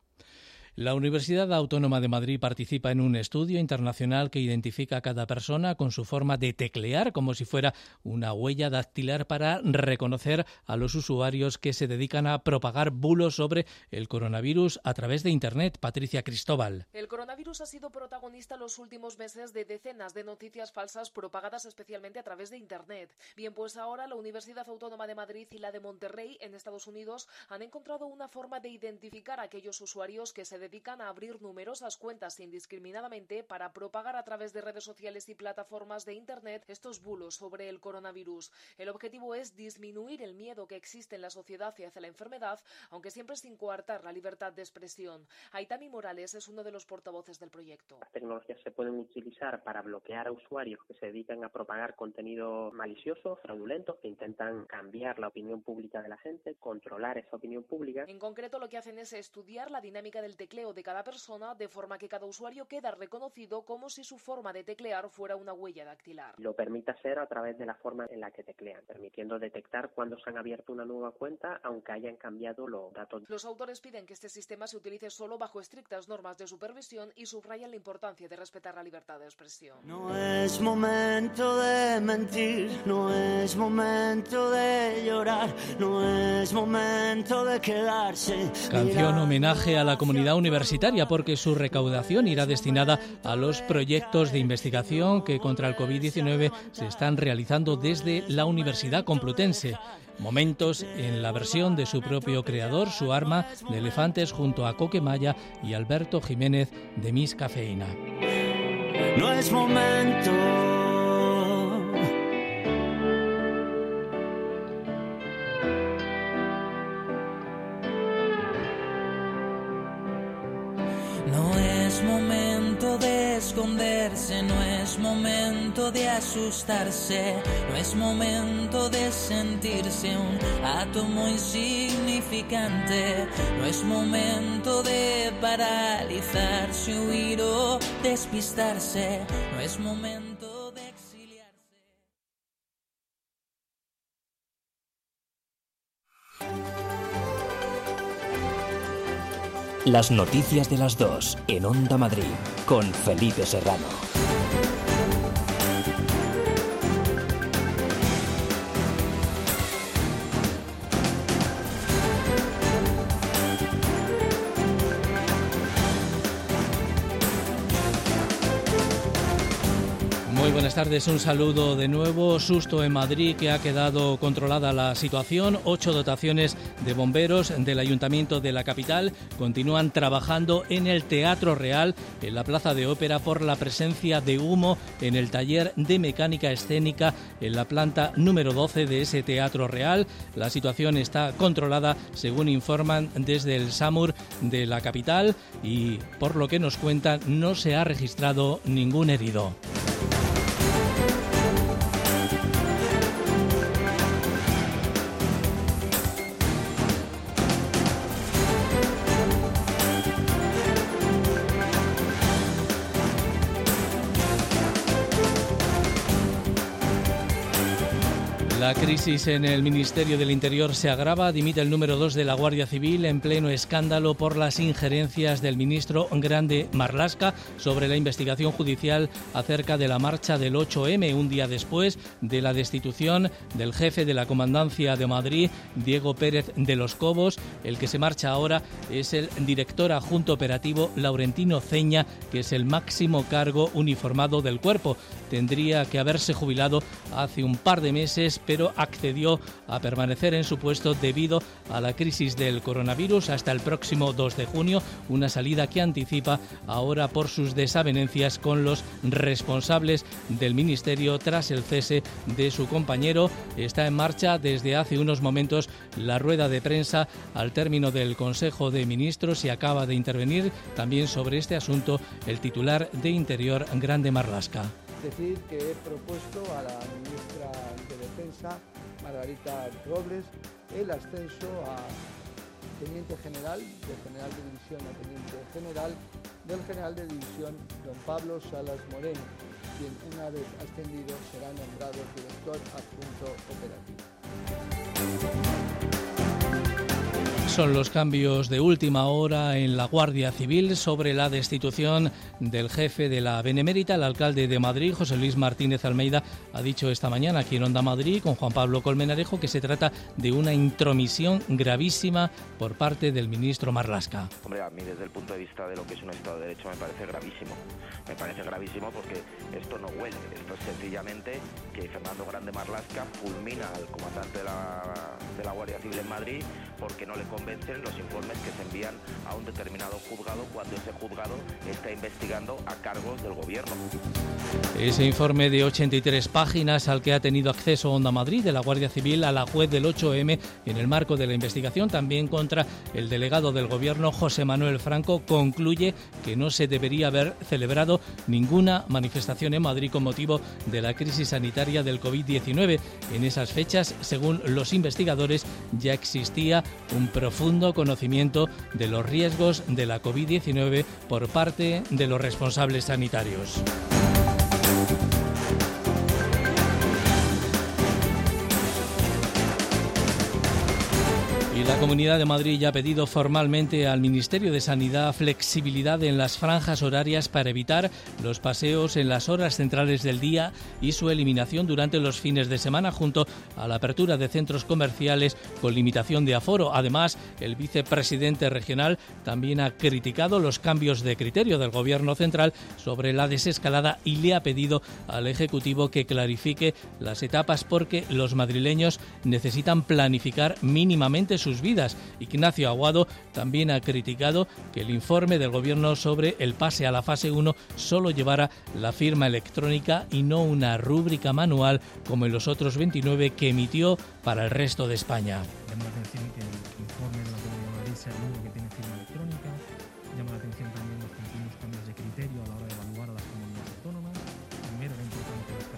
[SPEAKER 2] La Universidad Autónoma de Madrid participa en un estudio internacional que identifica a cada persona con su forma de teclear, como si fuera una huella dactilar, para reconocer a los usuarios que se dedican a propagar bulos sobre el coronavirus a través de Internet. Patricia Cristóbal.
[SPEAKER 11] El coronavirus ha sido protagonista los últimos meses de decenas de noticias falsas propagadas especialmente a través de Internet. Bien, pues ahora la Universidad Autónoma de Madrid y la de Monterrey, en Estados Unidos, han encontrado una forma de identificar a aquellos usuarios que se dedican a abrir numerosas cuentas indiscriminadamente para propagar a través de redes sociales y plataformas de Internet estos bulos sobre el coronavirus. El objetivo es disminuir el miedo que existe en la sociedad hacia la enfermedad, aunque siempre sin coartar la libertad de expresión. Aitami Morales es uno de los portavoces del proyecto.
[SPEAKER 12] Las tecnologías se pueden utilizar para bloquear a usuarios que se dedican a propagar contenido malicioso, fraudulento, que intentan cambiar la opinión pública de la gente, controlar esa opinión pública.
[SPEAKER 11] En concreto, lo que hacen es estudiar la dinámica del tecleo de cada persona, de forma que cada usuario queda reconocido como si su forma de teclear fuera una huella dactilar.
[SPEAKER 12] Lo permite hacer a través de la forma en la que teclean, permitiendo detectar cuando se han abierto una nueva cuenta, aunque hayan cambiado los datos.
[SPEAKER 11] Los autores piden que este sistema se utilice solo bajo estrictas normas de supervisión y subrayan la importancia de respetar la libertad de expresión.
[SPEAKER 13] No es momento de mentir, no es momento de llorar, no es momento de quedarse.
[SPEAKER 2] Canción homenaje a la comunidad universitaria, porque su recaudación irá destinada a los proyectos de investigación que contra el COVID-19 se están realizando desde la Universidad Complutense. Momentos en la versión de su propio creador, Su arma, de Elefantes, junto a Coquemaya y Alberto Jiménez de Miss Cafeína.
[SPEAKER 13] No es momento.
[SPEAKER 14] No es momento de esconderse, no es momento momento de asustarse, no es momento de sentirse un átomo insignificante, no es momento de paralizarse, huir o despistarse, no es momento de exiliarse.
[SPEAKER 1] Las noticias de las 2 en Onda Madrid con Felipe Serrano.
[SPEAKER 2] Muy buenas tardes, un saludo de nuevo. Susto en Madrid, que ha quedado controlada la situación. 8 dotaciones de bomberos del Ayuntamiento de la capital continúan trabajando en el Teatro Real, en la Plaza de Ópera, por la presencia de humo en el taller de mecánica escénica en la planta número 12 de ese Teatro Real. La situación está controlada, según informan desde el SAMUR de la capital, y por lo que nos cuentan, no se ha registrado ningún herido. La crisis en el Ministerio del Interior se agrava. Dimite el número 2 de la Guardia Civil en pleno escándalo por las injerencias del ministro Grande Marlaska sobre la investigación judicial acerca de la marcha del 8M, un día después de la destitución del jefe de la Comandancia de Madrid, Diego Pérez de los Cobos. El que se marcha ahora es el director adjunto operativo Laurentino Ceña, que es el máximo cargo uniformado del cuerpo. Tendría que haberse jubilado hace un par de meses, pero accedió a permanecer en su puesto debido a la crisis del coronavirus hasta el próximo 2 de junio, una salida que anticipa ahora por sus desavenencias con los responsables del Ministerio tras el cese de su compañero. Está en marcha desde hace unos momentos la rueda de prensa al término del Consejo de Ministros, y acaba de intervenir también sobre este asunto el titular de Interior, Grande Marlaska.
[SPEAKER 15] Decir que he propuesto a la ministra de Defensa, Margarita Robles, el ascenso a teniente general, de general de división a teniente general, del general de división don Pablo Salas Moreno, quien una vez ascendido será nombrado director adjunto operativo.
[SPEAKER 2] Son los cambios de última hora en la Guardia Civil sobre la destitución del jefe de la Benemérita. El alcalde de Madrid, José Luis Martínez Almeida, ha dicho esta mañana aquí en Onda Madrid con Juan Pablo Colmenarejo que se trata de una intromisión gravísima por parte del ministro Marlaska.
[SPEAKER 4] Hombre, a mí desde el punto de vista de lo que es un Estado de Derecho me parece gravísimo. Me parece gravísimo porque esto no huele. Esto es sencillamente que Fernando Grande Marlaska fulmina al comandante de la Guardia Civil en Madrid porque no le convencen los informes que se envían a un determinado juzgado cuando ese juzgado está investigando a cargos del gobierno.
[SPEAKER 2] Ese informe de 83 páginas al que ha tenido acceso Onda Madrid de la Guardia Civil a la juez del 8M en el marco de la investigación también contra el delegado del gobierno, José Manuel Franco, concluye que no se debería haber celebrado ninguna manifestación en Madrid con motivo de la crisis sanitaria del COVID-19. En esas fechas, según los investigadores, ya existía un profundo conocimiento de los riesgos de la COVID-19 por parte de los responsables sanitarios. Y la Comunidad de Madrid ya ha pedido formalmente al Ministerio de Sanidad flexibilidad en las franjas horarias para evitar los paseos en las horas centrales del día y su eliminación durante los fines de semana, junto a la apertura de centros comerciales con limitación de aforo. Además, el vicepresidente regional también ha criticado los cambios de criterio del Gobierno central sobre la desescalada y le ha pedido al Ejecutivo que clarifique las etapas porque los madrileños necesitan planificar mínimamente sus vidas. Ignacio Aguado también ha criticado que el informe del Gobierno sobre el pase a la fase 1 solo llevara la firma electrónica y no una rúbrica manual como en los otros 29 que emitió para el resto de España.
[SPEAKER 16] Llama la atención que el informe de la Comunidad de Madrid sea el único que tiene firma electrónica. Llama la atención también los continuos cambios de criterio a la hora de evaluar a las comunidades autónomas. Primero era importante las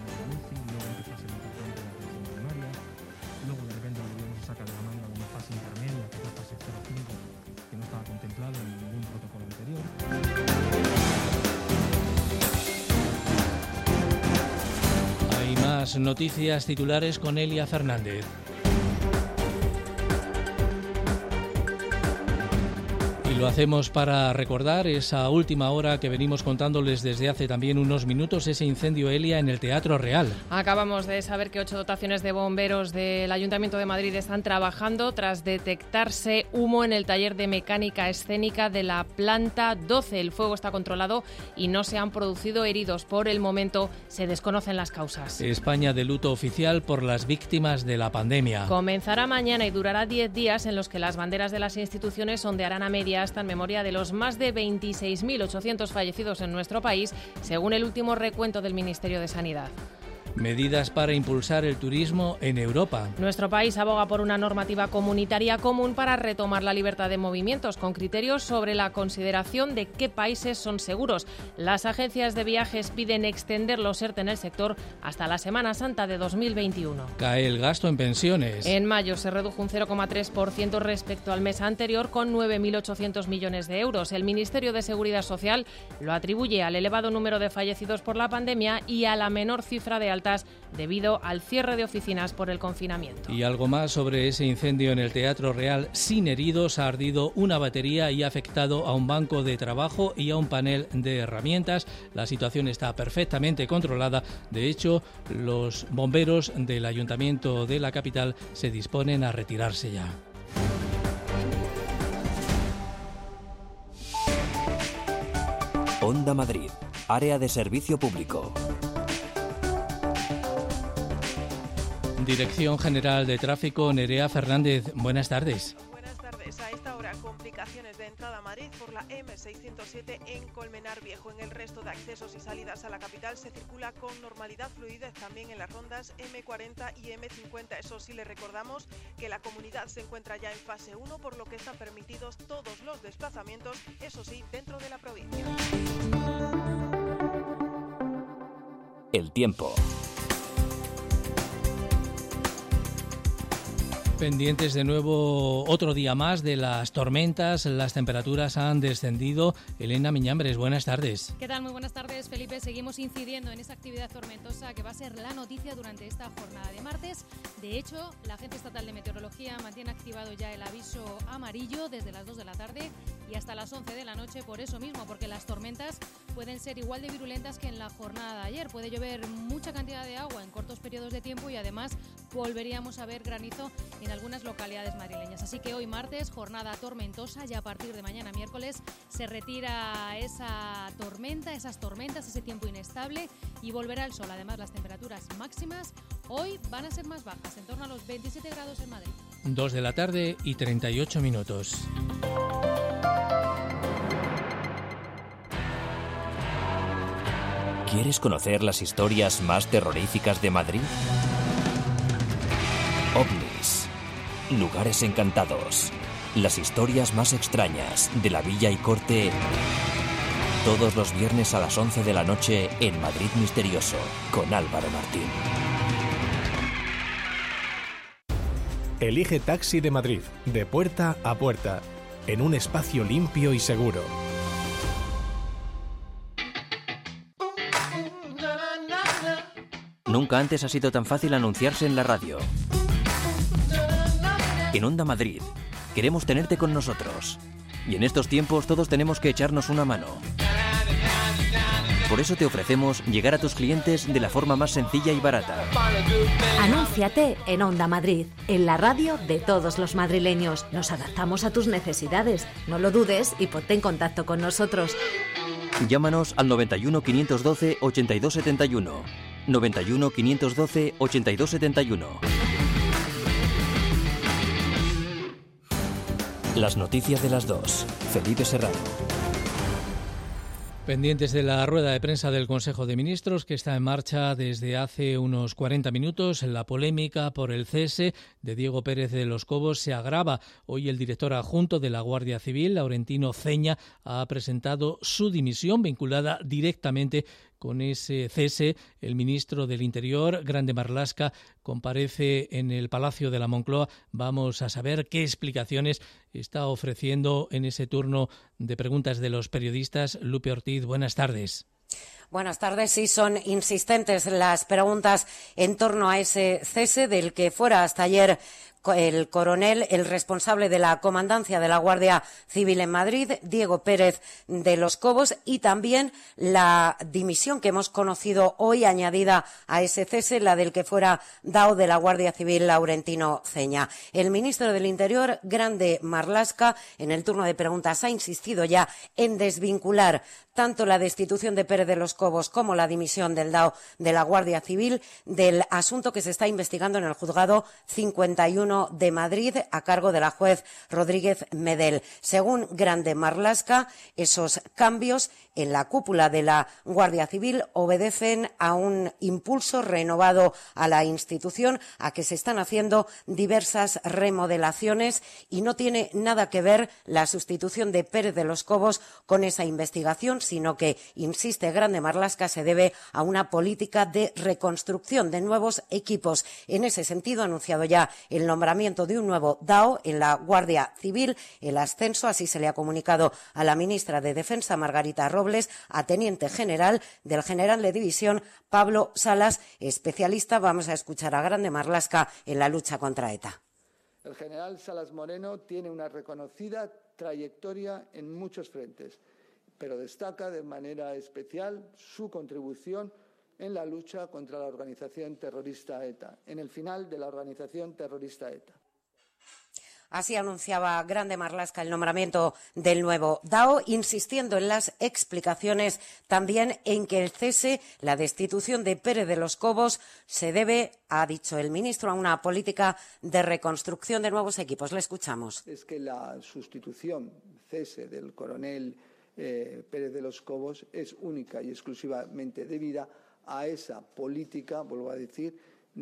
[SPEAKER 2] las noticias titulares con Elia Fernández. Y lo hacemos para recordar esa última hora que venimos contándoles desde hace también unos minutos, ese incendio, Elia, en el Teatro Real.
[SPEAKER 3] Acabamos de saber que 8 dotaciones de bomberos del Ayuntamiento de Madrid están trabajando tras detectarse humo en el taller de mecánica escénica de la planta 12. El fuego está controlado y no se han producido heridos. Por el momento se desconocen las causas.
[SPEAKER 2] España de luto oficial por las víctimas de la pandemia.
[SPEAKER 3] Comenzará mañana y durará 10 días en los que las banderas de las instituciones ondearán a media asta en memoria de los más de 26.800 fallecidos en nuestro país, según el último recuento del Ministerio de Sanidad.
[SPEAKER 2] Medidas para impulsar el turismo en Europa.
[SPEAKER 3] Nuestro país aboga por una normativa comunitaria común para retomar la libertad de movimientos, con criterios sobre la consideración de qué países son seguros. Las agencias de viajes piden extender los ERTE en el sector hasta la Semana Santa de 2021.
[SPEAKER 2] Cae el gasto en pensiones.
[SPEAKER 3] En mayo se redujo un 0,3% respecto al mes anterior, con 9.800 millones de euros. El Ministerio de Seguridad Social lo atribuye al elevado número de fallecidos por la pandemia y a la menor cifra de altas debido al cierre de oficinas por el confinamiento.
[SPEAKER 2] Y algo más sobre ese incendio en el Teatro Real. Sin heridos, ha ardido una batería y ha afectado a un banco de trabajo y a un panel de herramientas. La situación está perfectamente controlada. De hecho, los bomberos del Ayuntamiento de la capital se disponen a retirarse ya.
[SPEAKER 1] Onda Madrid, área de servicio público.
[SPEAKER 2] Dirección General de Tráfico, Nerea Fernández. Buenas tardes.
[SPEAKER 17] Buenas tardes. A esta hora, complicaciones de entrada a Madrid por la M607 en Colmenar Viejo. En el resto de accesos y salidas a la capital se circula con normalidad, fluidez también en las rondas M40 y M50. Eso sí, le recordamos que la comunidad se encuentra ya en fase 1, por lo que están permitidos todos los desplazamientos, eso sí, dentro de la provincia.
[SPEAKER 1] El tiempo.
[SPEAKER 2] Pendientes de nuevo otro día más de las tormentas, las temperaturas han descendido. Elena Miñambres, buenas tardes.
[SPEAKER 18] ¿Qué tal? Muy buenas tardes, Felipe. Seguimos incidiendo en esa actividad tormentosa que va a ser la noticia durante esta jornada de martes. De hecho, la Agencia Estatal de Meteorología mantiene activado ya el aviso amarillo desde las 2 de la tarde y hasta las 11 de la noche por eso mismo, porque las tormentas pueden ser igual de virulentas que en la jornada de ayer. Puede llover mucha cantidad de agua en cortos periodos de tiempo y además volveríamos a ver granizo en algunas localidades madrileñas. Así que hoy martes, jornada tormentosa, ya a partir de mañana miércoles se retira esa tormenta, esas tormentas, ese tiempo inestable y volverá el sol. Además, las temperaturas máximas hoy van a ser más bajas, en torno a los 27 grados en Madrid.
[SPEAKER 2] 2 de la tarde y 38 minutos.
[SPEAKER 1] ¿Quieres conocer las historias más terroríficas de Madrid? OVNIs, lugares encantados, las historias más extrañas de la Villa y Corte, todos los viernes a las 11 de la noche en Madrid Misterioso, con Álvaro Martín.
[SPEAKER 19] Elige Taxi de Madrid, de puerta a puerta, en un espacio limpio y seguro.
[SPEAKER 1] Nunca antes ha sido tan fácil anunciarse en la radio. En Onda Madrid, queremos tenerte con nosotros. Y en estos tiempos todos tenemos que echarnos una mano. Por eso te ofrecemos llegar a tus clientes de la forma más sencilla y barata.
[SPEAKER 20] Anúnciate en Onda Madrid, en la radio de todos los madrileños. Nos adaptamos a tus necesidades. No lo dudes y ponte en contacto con nosotros.
[SPEAKER 1] Llámanos al 91 512 8271. 91 512 8271. Las noticias de las 2. Felipe Serrano.
[SPEAKER 2] Pendientes de la rueda de prensa del Consejo de Ministros que está en marcha desde hace unos 40 minutos, la polémica por el cese de Diego Pérez de los Cobos se agrava. Hoy el director adjunto de la Guardia Civil, Laurentino Ceña, ha presentado su dimisión vinculada directamente con ese cese. El ministro del Interior, Grande Marlaska, comparece en el Palacio de la Moncloa. Vamos a saber qué explicaciones está ofreciendo en ese turno de preguntas de los periodistas. Lupe Ortiz, buenas tardes.
[SPEAKER 5] Buenas tardes. Sí, son insistentes las preguntas en torno a ese cese del que fuera hasta ayer el coronel, el responsable de la comandancia de la Guardia Civil en Madrid, Diego Pérez de los Cobos, y también la dimisión que hemos conocido hoy añadida a ese cese, la del que fuera dao de la Guardia Civil, Laurentino Ceña. El ministro del Interior, Grande Marlaska, en el turno de preguntas ha insistido ya en desvincular tanto la destitución de Pérez de los Cobos como la dimisión del dao de la Guardia Civil del asunto que se está investigando en el juzgado 51 de Madrid a cargo de la juez Rodríguez Medel. Según Grande Marlaska, esos cambios en la cúpula de la Guardia Civil obedecen a un impulso renovado a la institución, a que se están haciendo diversas remodelaciones y no tiene nada que ver la sustitución de Pérez de los Cobos con esa investigación, sino que, insiste Grande Marlaska, se debe a una política de reconstrucción de nuevos equipos. En ese sentido, ha anunciado ya el nombramiento de un nuevo dao en la Guardia Civil, el ascenso, así se le ha comunicado a la ministra de Defensa, Margarita Robles, a teniente general del general de división Pablo Salas, especialista. Vamos a escuchar a Grande Marlaska en la lucha contra ETA.
[SPEAKER 15] El general Salas Moreno tiene una reconocida trayectoria en muchos frentes, pero destaca de manera especial su contribución en la lucha contra la organización terrorista ETA, en el final de la organización terrorista ETA.
[SPEAKER 5] Así anunciaba Grande Marlaska el nombramiento del nuevo dao, insistiendo en las explicaciones también en que el cese, la destitución de Pérez de los Cobos, se debe, ha dicho el ministro, a una política de reconstrucción de nuevos equipos. Le escuchamos.
[SPEAKER 15] Es que la sustitución, cese del coronel Pérez de los Cobos es única y exclusivamente debida a esa política, vuelvo a decir,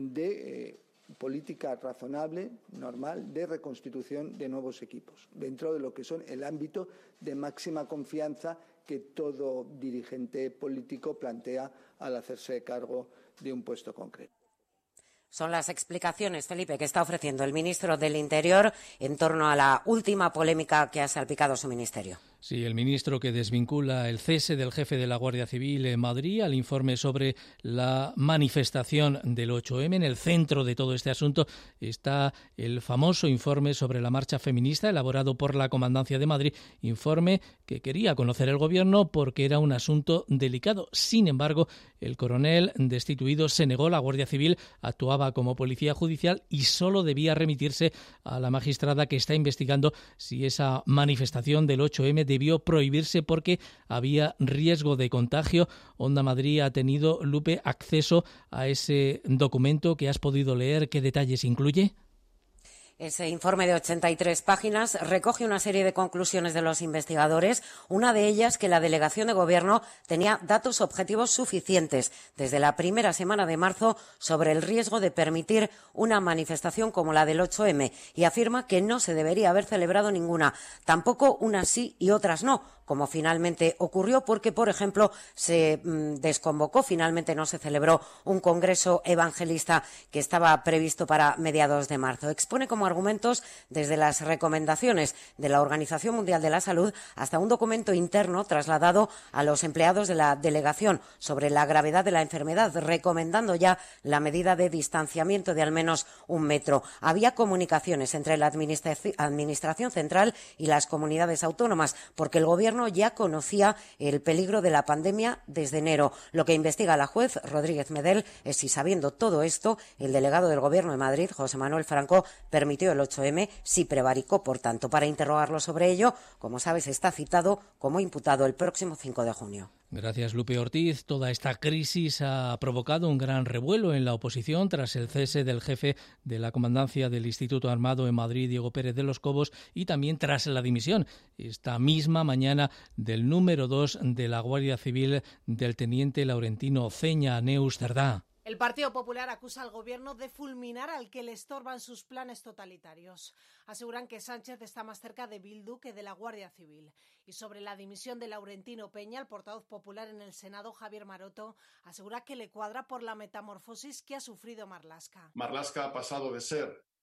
[SPEAKER 15] de política razonable, normal, de reconstitución de nuevos equipos, dentro de lo que son el ámbito de máxima confianza que todo dirigente político plantea al hacerse cargo de un puesto concreto.
[SPEAKER 5] Son las explicaciones, Felipe, que está ofreciendo el ministro del Interior en torno a la última polémica que ha salpicado su ministerio.
[SPEAKER 2] Sí, el ministro que desvincula el cese del jefe de la Guardia Civil en Madrid al informe sobre la manifestación del 8M. En el centro de todo este asunto está el famoso informe sobre la marcha feminista elaborado por la Comandancia de Madrid, informe que quería conocer el Gobierno porque era un asunto delicado. Sin embargo, el coronel destituido se negó. La Guardia Civil actuaba como policía judicial y solo debía remitirse a la magistrada que está investigando si esa manifestación del 8M debió prohibirse porque había riesgo de contagio. Onda Madrid ha tenido, Lupe, acceso a ese documento que has podido leer. ¿Qué detalles incluye?
[SPEAKER 5] Ese informe de 83 páginas recoge una serie de conclusiones de los investigadores, una de ellas que la delegación de Gobierno tenía datos objetivos suficientes desde la primera semana de marzo sobre el riesgo de permitir una manifestación como la del 8M y afirma que no se debería haber celebrado ninguna, tampoco unas sí y otras no, como finalmente ocurrió porque, por ejemplo, se desconvocó, finalmente no se celebró un congreso evangelista que estaba previsto para mediados de marzo. Expone como argumentos desde las recomendaciones de la Organización Mundial de la Salud hasta un documento interno trasladado a los empleados de la delegación sobre la gravedad de la enfermedad, recomendando ya la medida de distanciamiento de al menos 1 metro. Había comunicaciones entre la Administración Central y las comunidades autónomas, porque el Gobierno ya conocía el peligro de la pandemia desde enero. Lo que investiga la juez Rodríguez Medel es si, sabiendo todo esto, el delegado del Gobierno de Madrid, José Manuel Franco, permitió el 8M, si prevaricó, por tanto. Para interrogarlo sobre ello, como sabes, está citado como imputado el próximo 5 de junio.
[SPEAKER 2] Gracias, Lupe Ortiz. Toda esta crisis ha provocado un gran revuelo en la oposición tras el cese del jefe de la comandancia del Instituto Armado en Madrid, Diego Pérez de los Cobos, y también tras la dimisión esta misma mañana del número 2 de la Guardia Civil, del teniente Laurentino Ceña. Neus Cerdá.
[SPEAKER 7] El Partido Popular acusa al Gobierno de fulminar al que le estorban sus planes totalitarios. Aseguran que Sánchez está más cerca de Bildu que de la Guardia Civil. Y sobre la dimisión de Laurentino Peña, el portavoz popular en el Senado, Javier Maroto, asegura que le cuadra por la metamorfosis que ha sufrido Marlaska.
[SPEAKER 8] Marlaska ha pasado de ser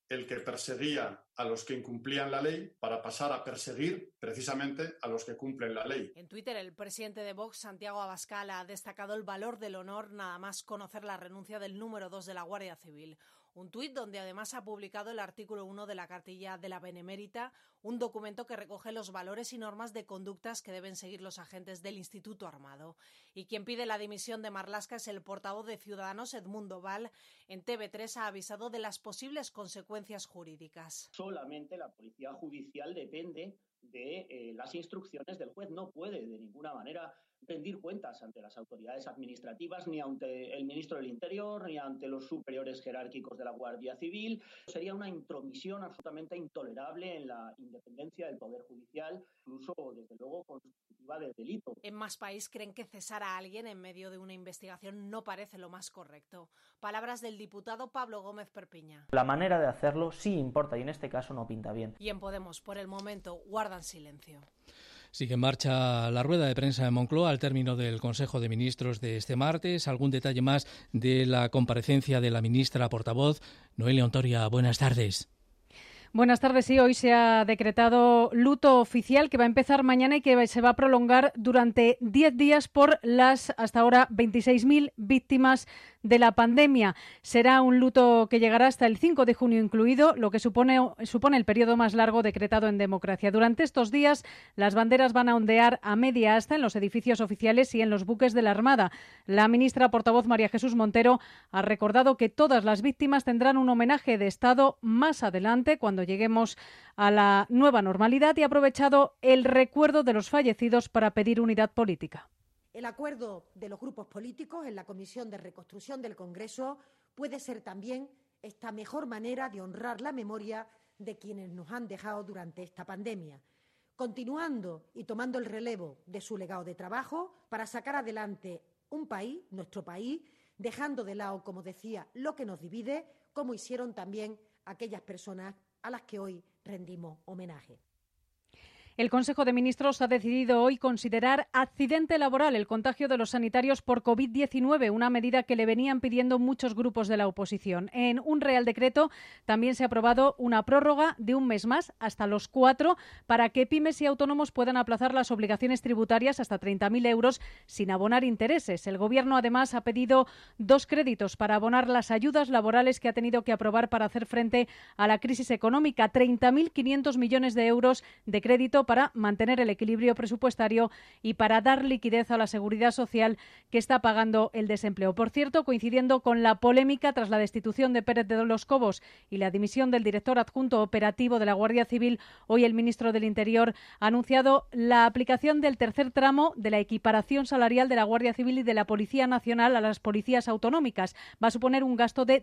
[SPEAKER 6] el que perseguía a los que incumplían la ley para pasar a perseguir precisamente a los que cumplen la ley.
[SPEAKER 7] En Twitter, el presidente de Vox, Santiago Abascal, ha destacado el valor del honor nada más conocer la renuncia del número 2 de la Guardia Civil. Un tuit donde además ha publicado el artículo 1 de la cartilla de la Benemérita, un documento que recoge los valores y normas de conductas que deben seguir los agentes del Instituto Armado. Y quien pide la dimisión de Marlaska es el portavoz de Ciudadanos, Edmundo Val. En TV3 ha avisado de las posibles consecuencias jurídicas.
[SPEAKER 8] Solamente la policía judicial depende de las instrucciones del juez. No puede de ninguna manera rendir cuentas ante las autoridades administrativas, ni ante el ministro del Interior, ni ante los superiores jerárquicos de la Guardia Civil. Sería una intromisión absolutamente intolerable en la independencia del Poder Judicial, incluso, desde luego, constitutiva de delito.
[SPEAKER 7] En Más País creen que cesar a alguien en medio de una investigación no parece lo más correcto. Palabras del diputado Pablo Gómez Perpiña.
[SPEAKER 21] La manera de hacerlo sí importa y en este caso no pinta bien.
[SPEAKER 7] Y en Podemos, por el momento, guardan silencio.
[SPEAKER 2] Sigue en marcha la rueda de prensa de Moncloa al término del Consejo de Ministros de este martes. ¿Algún detalle más de la comparecencia de la ministra portavoz? Noelia Ontoria, buenas tardes.
[SPEAKER 22] Buenas tardes. Sí, hoy se ha decretado luto oficial que va a empezar mañana y que se va a prolongar durante 10 días por las hasta ahora 26.000 víctimas de la pandemia. Será un luto que llegará hasta el 5 de junio incluido, lo que supone el periodo más largo decretado en democracia. Durante estos días, las banderas van a ondear a media asta en los edificios oficiales y en los buques de la Armada. La ministra portavoz María Jesús Montero ha recordado que todas las víctimas tendrán un homenaje de Estado más adelante, cuando lleguemos a la nueva normalidad, y ha aprovechado el recuerdo de los fallecidos para pedir unidad política.
[SPEAKER 23] El acuerdo de los grupos políticos en la Comisión de Reconstrucción del Congreso puede ser también esta mejor manera de honrar la memoria de quienes nos han dejado durante esta pandemia, continuando y tomando el relevo de su legado de trabajo para sacar adelante un país, nuestro país, dejando de lado, como decía, lo que nos divide, como hicieron también aquellas personas a las que hoy rendimos homenaje.
[SPEAKER 22] El Consejo de Ministros ha decidido hoy considerar accidente laboral el contagio de los sanitarios por COVID-19, una medida que le venían pidiendo muchos grupos de la oposición. En un Real Decreto también se ha aprobado una prórroga de un mes más, hasta los 4, para que pymes y autónomos puedan aplazar las obligaciones tributarias hasta 30.000 euros sin abonar intereses. El Gobierno, además, ha pedido 2 créditos para abonar las ayudas laborales que ha tenido que aprobar para hacer frente a la crisis económica. 30.500 millones de euros de crédito para mantener el equilibrio presupuestario y para dar liquidez a la seguridad social que está pagando el desempleo. Por cierto, coincidiendo con la polémica tras la destitución de Pérez de los Cobos y la dimisión del director adjunto operativo de la Guardia Civil, hoy el ministro del Interior ha anunciado la aplicación del tercer tramo de la equiparación salarial de la Guardia Civil y de la Policía Nacional a las policías autonómicas. Va a suponer un gasto de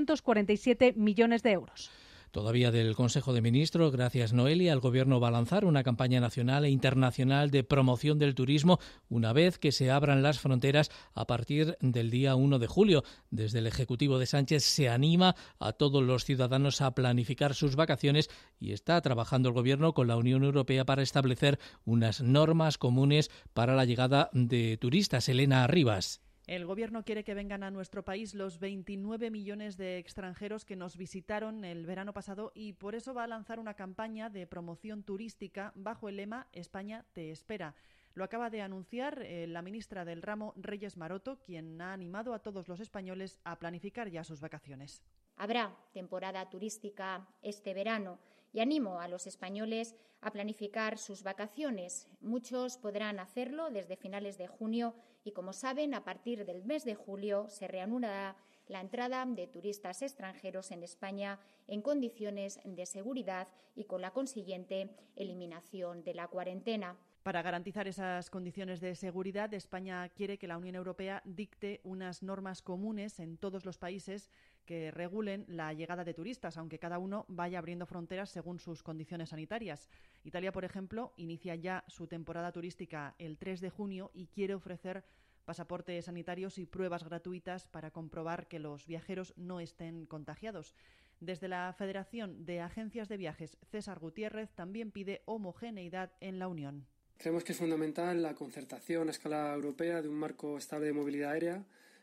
[SPEAKER 22] 247 millones de euros.
[SPEAKER 2] Todavía del Consejo de Ministros, gracias Noelia, el Gobierno va a lanzar una campaña nacional e internacional de promoción del turismo una vez que se abran las fronteras a partir del día 1 de julio. Desde el Ejecutivo de Sánchez se anima a todos los ciudadanos a planificar sus vacaciones y está trabajando el Gobierno con la Unión Europea para establecer unas normas comunes para la llegada de turistas. Elena Arribas.
[SPEAKER 24] El Gobierno quiere que vengan a nuestro país los 29 millones de extranjeros que nos visitaron el verano pasado y por eso va a lanzar una campaña de promoción turística bajo el lema España te espera. Lo acaba de anunciar la ministra del ramo, Reyes Maroto, quien ha animado a todos los españoles a planificar ya sus vacaciones.
[SPEAKER 25] Habrá temporada turística este verano y animo a los españoles a planificar sus vacaciones. Muchos podrán hacerlo desde finales de junio y, como saben, a partir del mes de julio se reanudará la entrada de turistas extranjeros en España en condiciones de seguridad y con la consiguiente eliminación de la cuarentena.
[SPEAKER 24] Para garantizar esas condiciones de seguridad, España quiere que la Unión Europea dicte unas normas comunes en todos los países que regulen la llegada de turistas, aunque cada uno vaya abriendo fronteras según sus condiciones sanitarias. Italia, por ejemplo, inicia ya su temporada turística el 3 de junio y quiere ofrecer pasaportes sanitarios y pruebas gratuitas para comprobar que los viajeros no estén contagiados. Desde la Federación de Agencias de Viajes, César Gutiérrez también pide homogeneidad en la Unión.
[SPEAKER 26] Creemos que es fundamental la concertación a escala europea de un marco estable de movilidad aérea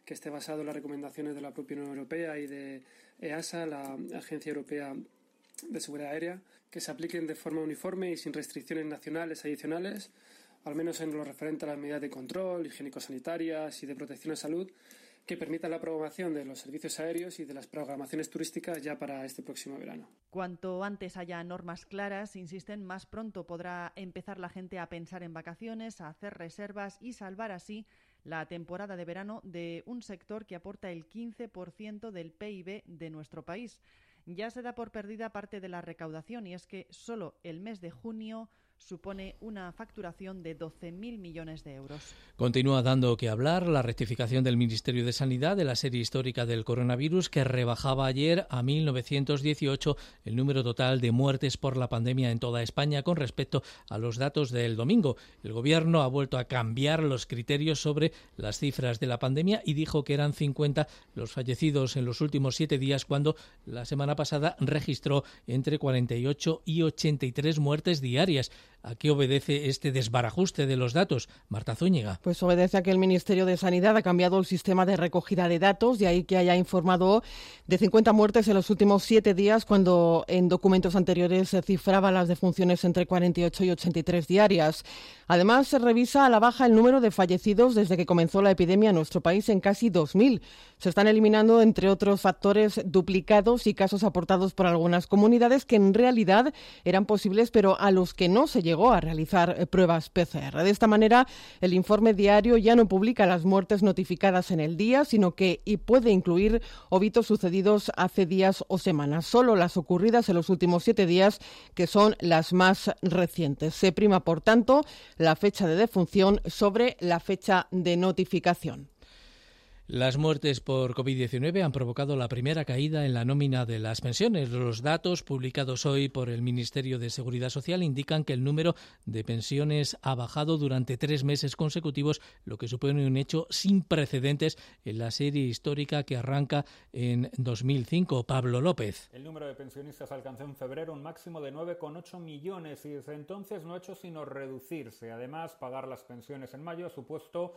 [SPEAKER 9] que esté basado en las recomendaciones de la propia Unión Europea y de EASA, la Agencia Europea de Seguridad Aérea, que se apliquen de forma uniforme y sin restricciones nacionales adicionales, al menos en lo referente a las medidas de control, higiénico-sanitarias y de protección a salud, que permitan la programación de los servicios aéreos y de las programaciones turísticas ya para este próximo verano.
[SPEAKER 24] Cuanto antes haya normas claras, insisten, más pronto podrá empezar la gente a pensar en vacaciones, a hacer reservas y salvar así la temporada de verano de un sector que aporta el 15% del PIB de nuestro país. Ya se da por perdida parte de la recaudación y es que solo el mes de junio supone una facturación de 12.000 millones de euros.
[SPEAKER 2] Continúa dando que hablar la rectificación del Ministerio de Sanidad de la serie histórica del coronavirus, que rebajaba ayer a 1.918 el número total de muertes por la pandemia en toda España con respecto a los datos del domingo. El Gobierno ha vuelto a cambiar los criterios sobre las cifras de la pandemia y dijo que eran 50 los fallecidos en los últimos 7 días, cuando la semana pasada registró entre 48 y 83 muertes diarias. ¿A qué obedece este desbarajuste de los datos? Marta Zúñiga.
[SPEAKER 10] Pues obedece a que el Ministerio de Sanidad ha cambiado el sistema de recogida de datos, de ahí que haya informado de 50 muertes en los últimos 7 días, cuando en documentos anteriores se cifraba las defunciones entre 48 y 83 diarias. Además, se revisa a la baja el número de fallecidos desde que comenzó la epidemia en nuestro país en casi 2.000. Se están eliminando, entre otros factores, duplicados y casos aportados por algunas comunidades que en realidad eran posibles, pero a los que no se llegó a realizar pruebas PCR. De esta manera, el informe diario ya no publica las muertes notificadas en el día, sino que puede incluir óbitos sucedidos hace días o semanas, solo las ocurridas en los últimos 7 días, que son las más recientes. Se prima, por tanto, la fecha de defunción sobre la fecha de notificación.
[SPEAKER 2] Las muertes por COVID-19 han provocado la primera caída en la nómina de las pensiones. Los datos publicados hoy por el Ministerio de Seguridad Social indican que el número de pensiones ha bajado durante 3 meses consecutivos, lo que supone un hecho sin precedentes en la serie histórica que arranca en 2005. Pablo López.
[SPEAKER 11] El número de pensionistas alcanzó en febrero un máximo de 9,8 millones y desde entonces no ha hecho sino reducirse. Además, pagar las pensiones en mayo ha supuesto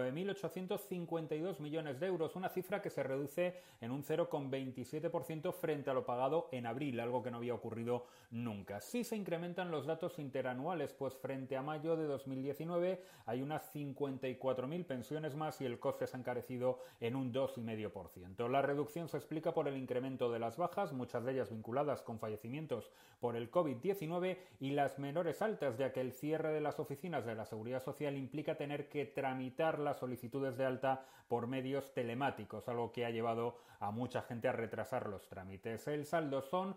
[SPEAKER 11] 9.852 millones de euros, una cifra que se reduce en un 0,27% frente a lo pagado en abril, algo que no había ocurrido nunca. Sí se incrementan los datos interanuales, pues frente a mayo de 2019 hay unas 54.000 pensiones más y el coste se ha encarecido en un 2,5%. La reducción se explica por el incremento de las bajas, muchas de ellas vinculadas con fallecimientos por el COVID-19, y las menores altas, ya que el cierre de las oficinas de la Seguridad Social implica tener que tramitar las solicitudes de alta por medios telemáticos, algo que ha llevado a mucha gente a retrasar los trámites. El saldo son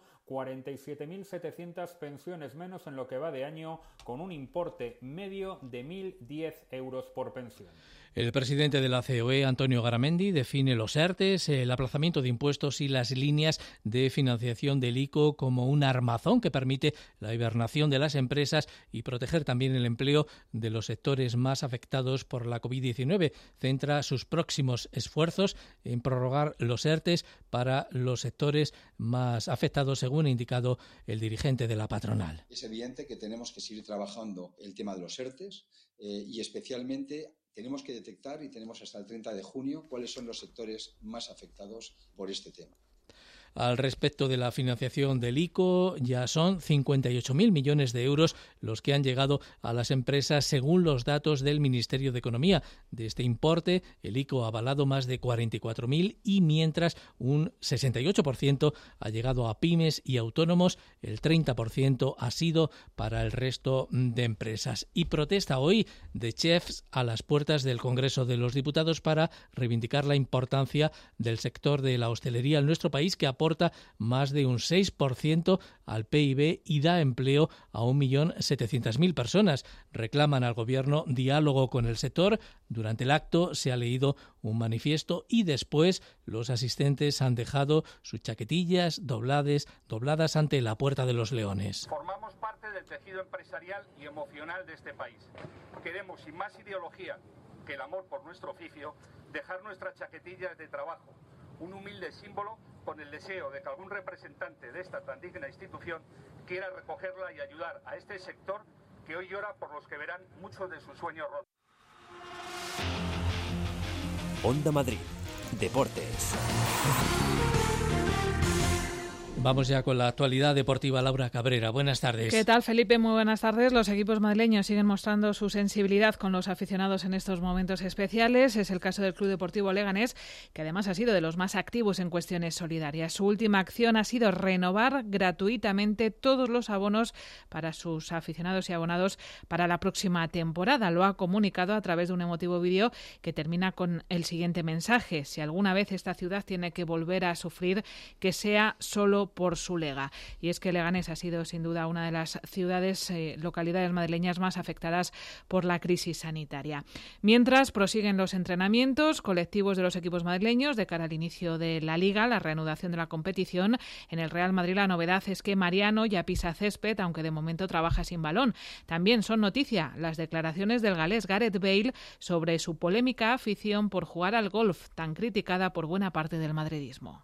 [SPEAKER 11] 47.700 pensiones menos en lo que va de año, con un importe medio de 1.010 euros por pensión.
[SPEAKER 2] El presidente de la COE, Antonio Garamendi, define los ERTEs, el aplazamiento de impuestos y las líneas de financiación del ICO como un armazón que permite la hibernación de las empresas y proteger también el empleo de los sectores más afectados por la COVID-19. Centra sus próximos esfuerzos en prorrogar los ERTEs para los sectores más afectados, según ha indicado el dirigente de la patronal.
[SPEAKER 12] Es evidente que tenemos que seguir trabajando el tema de los ERTEs y especialmente tenemos que detectar, y tenemos hasta el 30 de junio, cuáles son los sectores más afectados por este tema.
[SPEAKER 2] Al respecto de la financiación del ICO, ya son 58.000 millones de euros los que han llegado a las empresas según los datos del Ministerio de Economía. De este importe, el ICO ha avalado más de 44.000 y mientras un 68% ha llegado a pymes y autónomos, el 30% ha sido para el resto de empresas. Y protesta hoy de chefs a las puertas del Congreso de los Diputados para reivindicar la importancia del sector de la hostelería en nuestro país, que aporta más de un 6% al PIB y da empleo a 1.700.000 personas. Reclaman al Gobierno diálogo con el sector. Durante el acto se ha leído un manifiesto y después los asistentes han dejado sus chaquetillas dobladas ante la Puerta de los Leones.
[SPEAKER 13] Formamos parte del tejido empresarial y emocional de este país. Queremos, sin más ideología que el amor por nuestro oficio, dejar nuestras chaquetillas de trabajo, un humilde símbolo con el deseo de que algún representante de esta tan digna institución quiera recogerla y ayudar a este sector que hoy llora por los que verán muchos de sus sueños rotos.
[SPEAKER 1] Onda Madrid. Deportes.
[SPEAKER 2] Vamos ya con la actualidad deportiva. Laura Cabrera, buenas tardes.
[SPEAKER 3] ¿Qué tal, Felipe? Muy buenas tardes. Los equipos madrileños siguen mostrando su sensibilidad con los aficionados en estos momentos especiales. Es el caso del Club Deportivo Leganés, que además ha sido de los más activos en cuestiones solidarias. Su última acción ha sido renovar gratuitamente todos los abonos para sus aficionados y abonados para la próxima temporada. Lo ha comunicado a través de un emotivo vídeo que termina con el siguiente mensaje: si alguna vez esta ciudad tiene que volver a sufrir, que sea solo por su Lega. Y es que Leganés ha sido sin duda una de las ciudades, localidades madrileñas más afectadas por la crisis sanitaria. Mientras prosiguen los entrenamientos colectivos de los equipos madrileños de cara al inicio de la Liga, la reanudación de la competición. En el Real Madrid la novedad es que Mariano ya pisa césped, aunque de momento trabaja sin balón. También son noticia las declaraciones del galés Gareth Bale sobre su polémica afición por jugar al golf, tan criticada por buena parte del madridismo.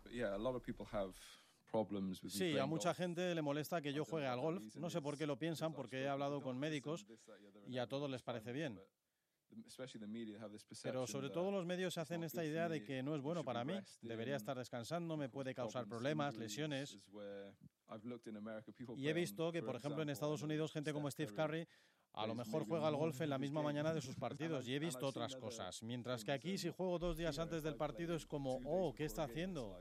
[SPEAKER 4] Sí, a mucha gente le molesta que yo juegue al golf. No sé por qué lo piensan, porque he hablado con médicos y a todos les parece bien. Pero sobre todo los medios hacen esta idea de que no es bueno para mí. Debería estar descansando, me puede causar problemas, lesiones. Y he visto que, por ejemplo, en Estados Unidos, gente como Steve Curry a lo mejor juega al golf en la misma mañana de sus partidos, y he visto otras cosas. Mientras que aquí, si juego 2 días antes del partido, es como, oh, ¿qué está haciendo?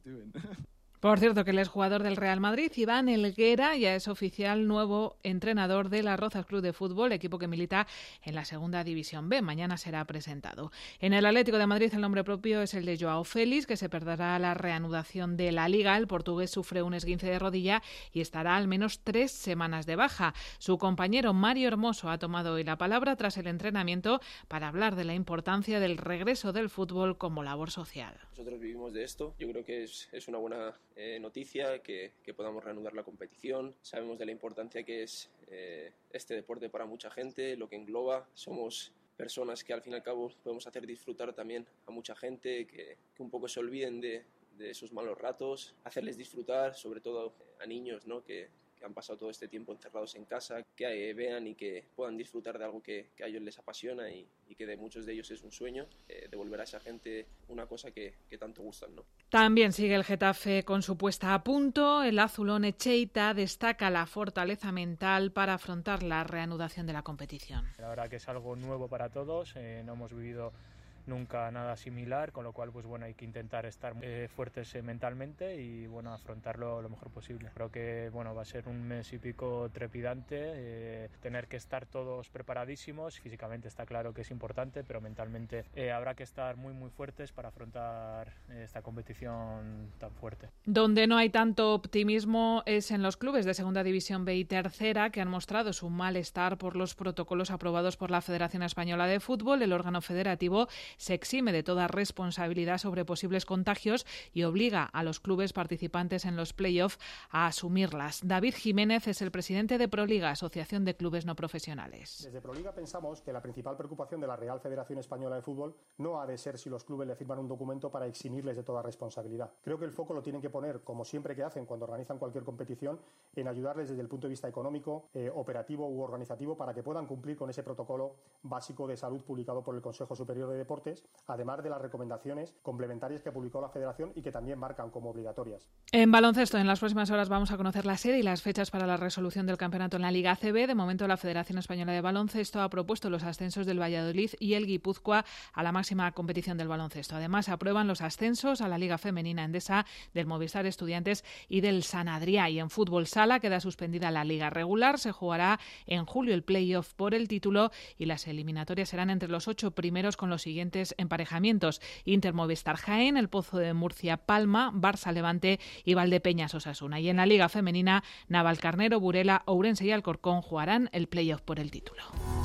[SPEAKER 3] Por cierto, que el exjugador del Real Madrid, Iván Helguera, ya es oficial nuevo entrenador de Las Rozas Club de Fútbol, equipo que milita en la Segunda División B. Mañana será presentado. En el Atlético de Madrid el nombre propio es el de Joao Félix, que se perderá la reanudación de la Liga. El portugués sufre un esguince de rodilla y estará al menos 3 semanas de baja. Su compañero Mario Hermoso ha tomado hoy la palabra tras el entrenamiento para hablar de la importancia del regreso del fútbol como labor social.
[SPEAKER 14] Nosotros vivimos de esto. Yo creo que es una buena noticia que podamos reanudar la competición. Sabemos de la importancia que es este deporte para mucha gente, lo que engloba. Somos personas que al fin y al cabo podemos hacer disfrutar también a mucha gente, que un poco se olviden de esos malos ratos, hacerles disfrutar, sobre todo a niños, ¿no? que han pasado todo este tiempo encerrados en casa, que vean y que puedan disfrutar de algo que a ellos les apasiona y que de muchos de ellos es un sueño, devolver a esa gente una cosa que tanto gustan, ¿no?
[SPEAKER 3] También sigue el Getafe con su puesta a punto. El azulón Echeita destaca la fortaleza mental para afrontar la reanudación de la competición.
[SPEAKER 16] La verdad que es algo nuevo para todos, no hemos vivido nunca nada similar, con lo cual pues bueno, hay que intentar estar fuertes mentalmente y bueno, afrontarlo lo mejor posible. Creo que bueno, va a ser un mes y pico trepidante, tener que estar todos preparadísimos. Físicamente está claro que es importante, pero mentalmente habrá que estar muy muy fuertes para afrontar esta competición tan fuerte.
[SPEAKER 3] Donde no hay tanto optimismo es en los clubes de Segunda División B y Tercera, que han mostrado su malestar por los protocolos aprobados por la Federación Española de Fútbol. El órgano federativo se exime de toda responsabilidad sobre posibles contagios y obliga a los clubes participantes en los play-off a asumirlas. David Jiménez es el presidente de Proliga, Asociación de Clubes No Profesionales.
[SPEAKER 17] Desde Proliga pensamos que la principal preocupación de la Real Federación Española de Fútbol no ha de ser si los clubes le firman un documento para eximirles de toda responsabilidad. Creo que el foco lo tienen que poner, como siempre que hacen cuando organizan cualquier competición, en ayudarles desde el punto de vista económico, operativo u organizativo para que puedan cumplir con ese protocolo básico de salud publicado por el Consejo Superior de Deportes, además de las recomendaciones complementarias que publicó la Federación y que también marcan como obligatorias.
[SPEAKER 3] En baloncesto, en las próximas horas vamos a conocer la sede y las fechas para la resolución del campeonato en la Liga ACB. De momento, la Federación Española de Baloncesto ha propuesto los ascensos del Valladolid y el Guipúzcoa a la máxima competición del baloncesto. Además, aprueban los ascensos a la Liga Femenina Endesa, del Movistar Estudiantes y del San Adrià. Y en fútbol sala queda suspendida la Liga regular. Se jugará en julio el play-off por el título y las eliminatorias serán entre los 8 primeros con los siguientes emparejamientos: Inter Movistar Jaén, el Pozo de Murcia Palma, Barça Levante y Valdepeñas Osasuna. Y en la Liga Femenina, Navalcarnero, Burela, Ourense y Alcorcón jugarán el play-off por el título.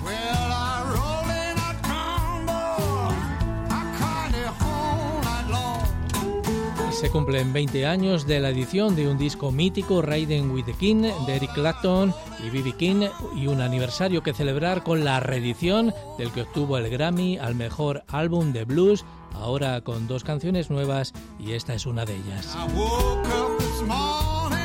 [SPEAKER 2] Se cumplen 20 años de la edición de un disco mítico, Riding with the King, de Eric Clapton y B.B. King, y un aniversario que celebrar con la reedición del que obtuvo el Grammy al mejor álbum de blues, ahora con 2 canciones nuevas, y esta es una de ellas. I woke up this morning.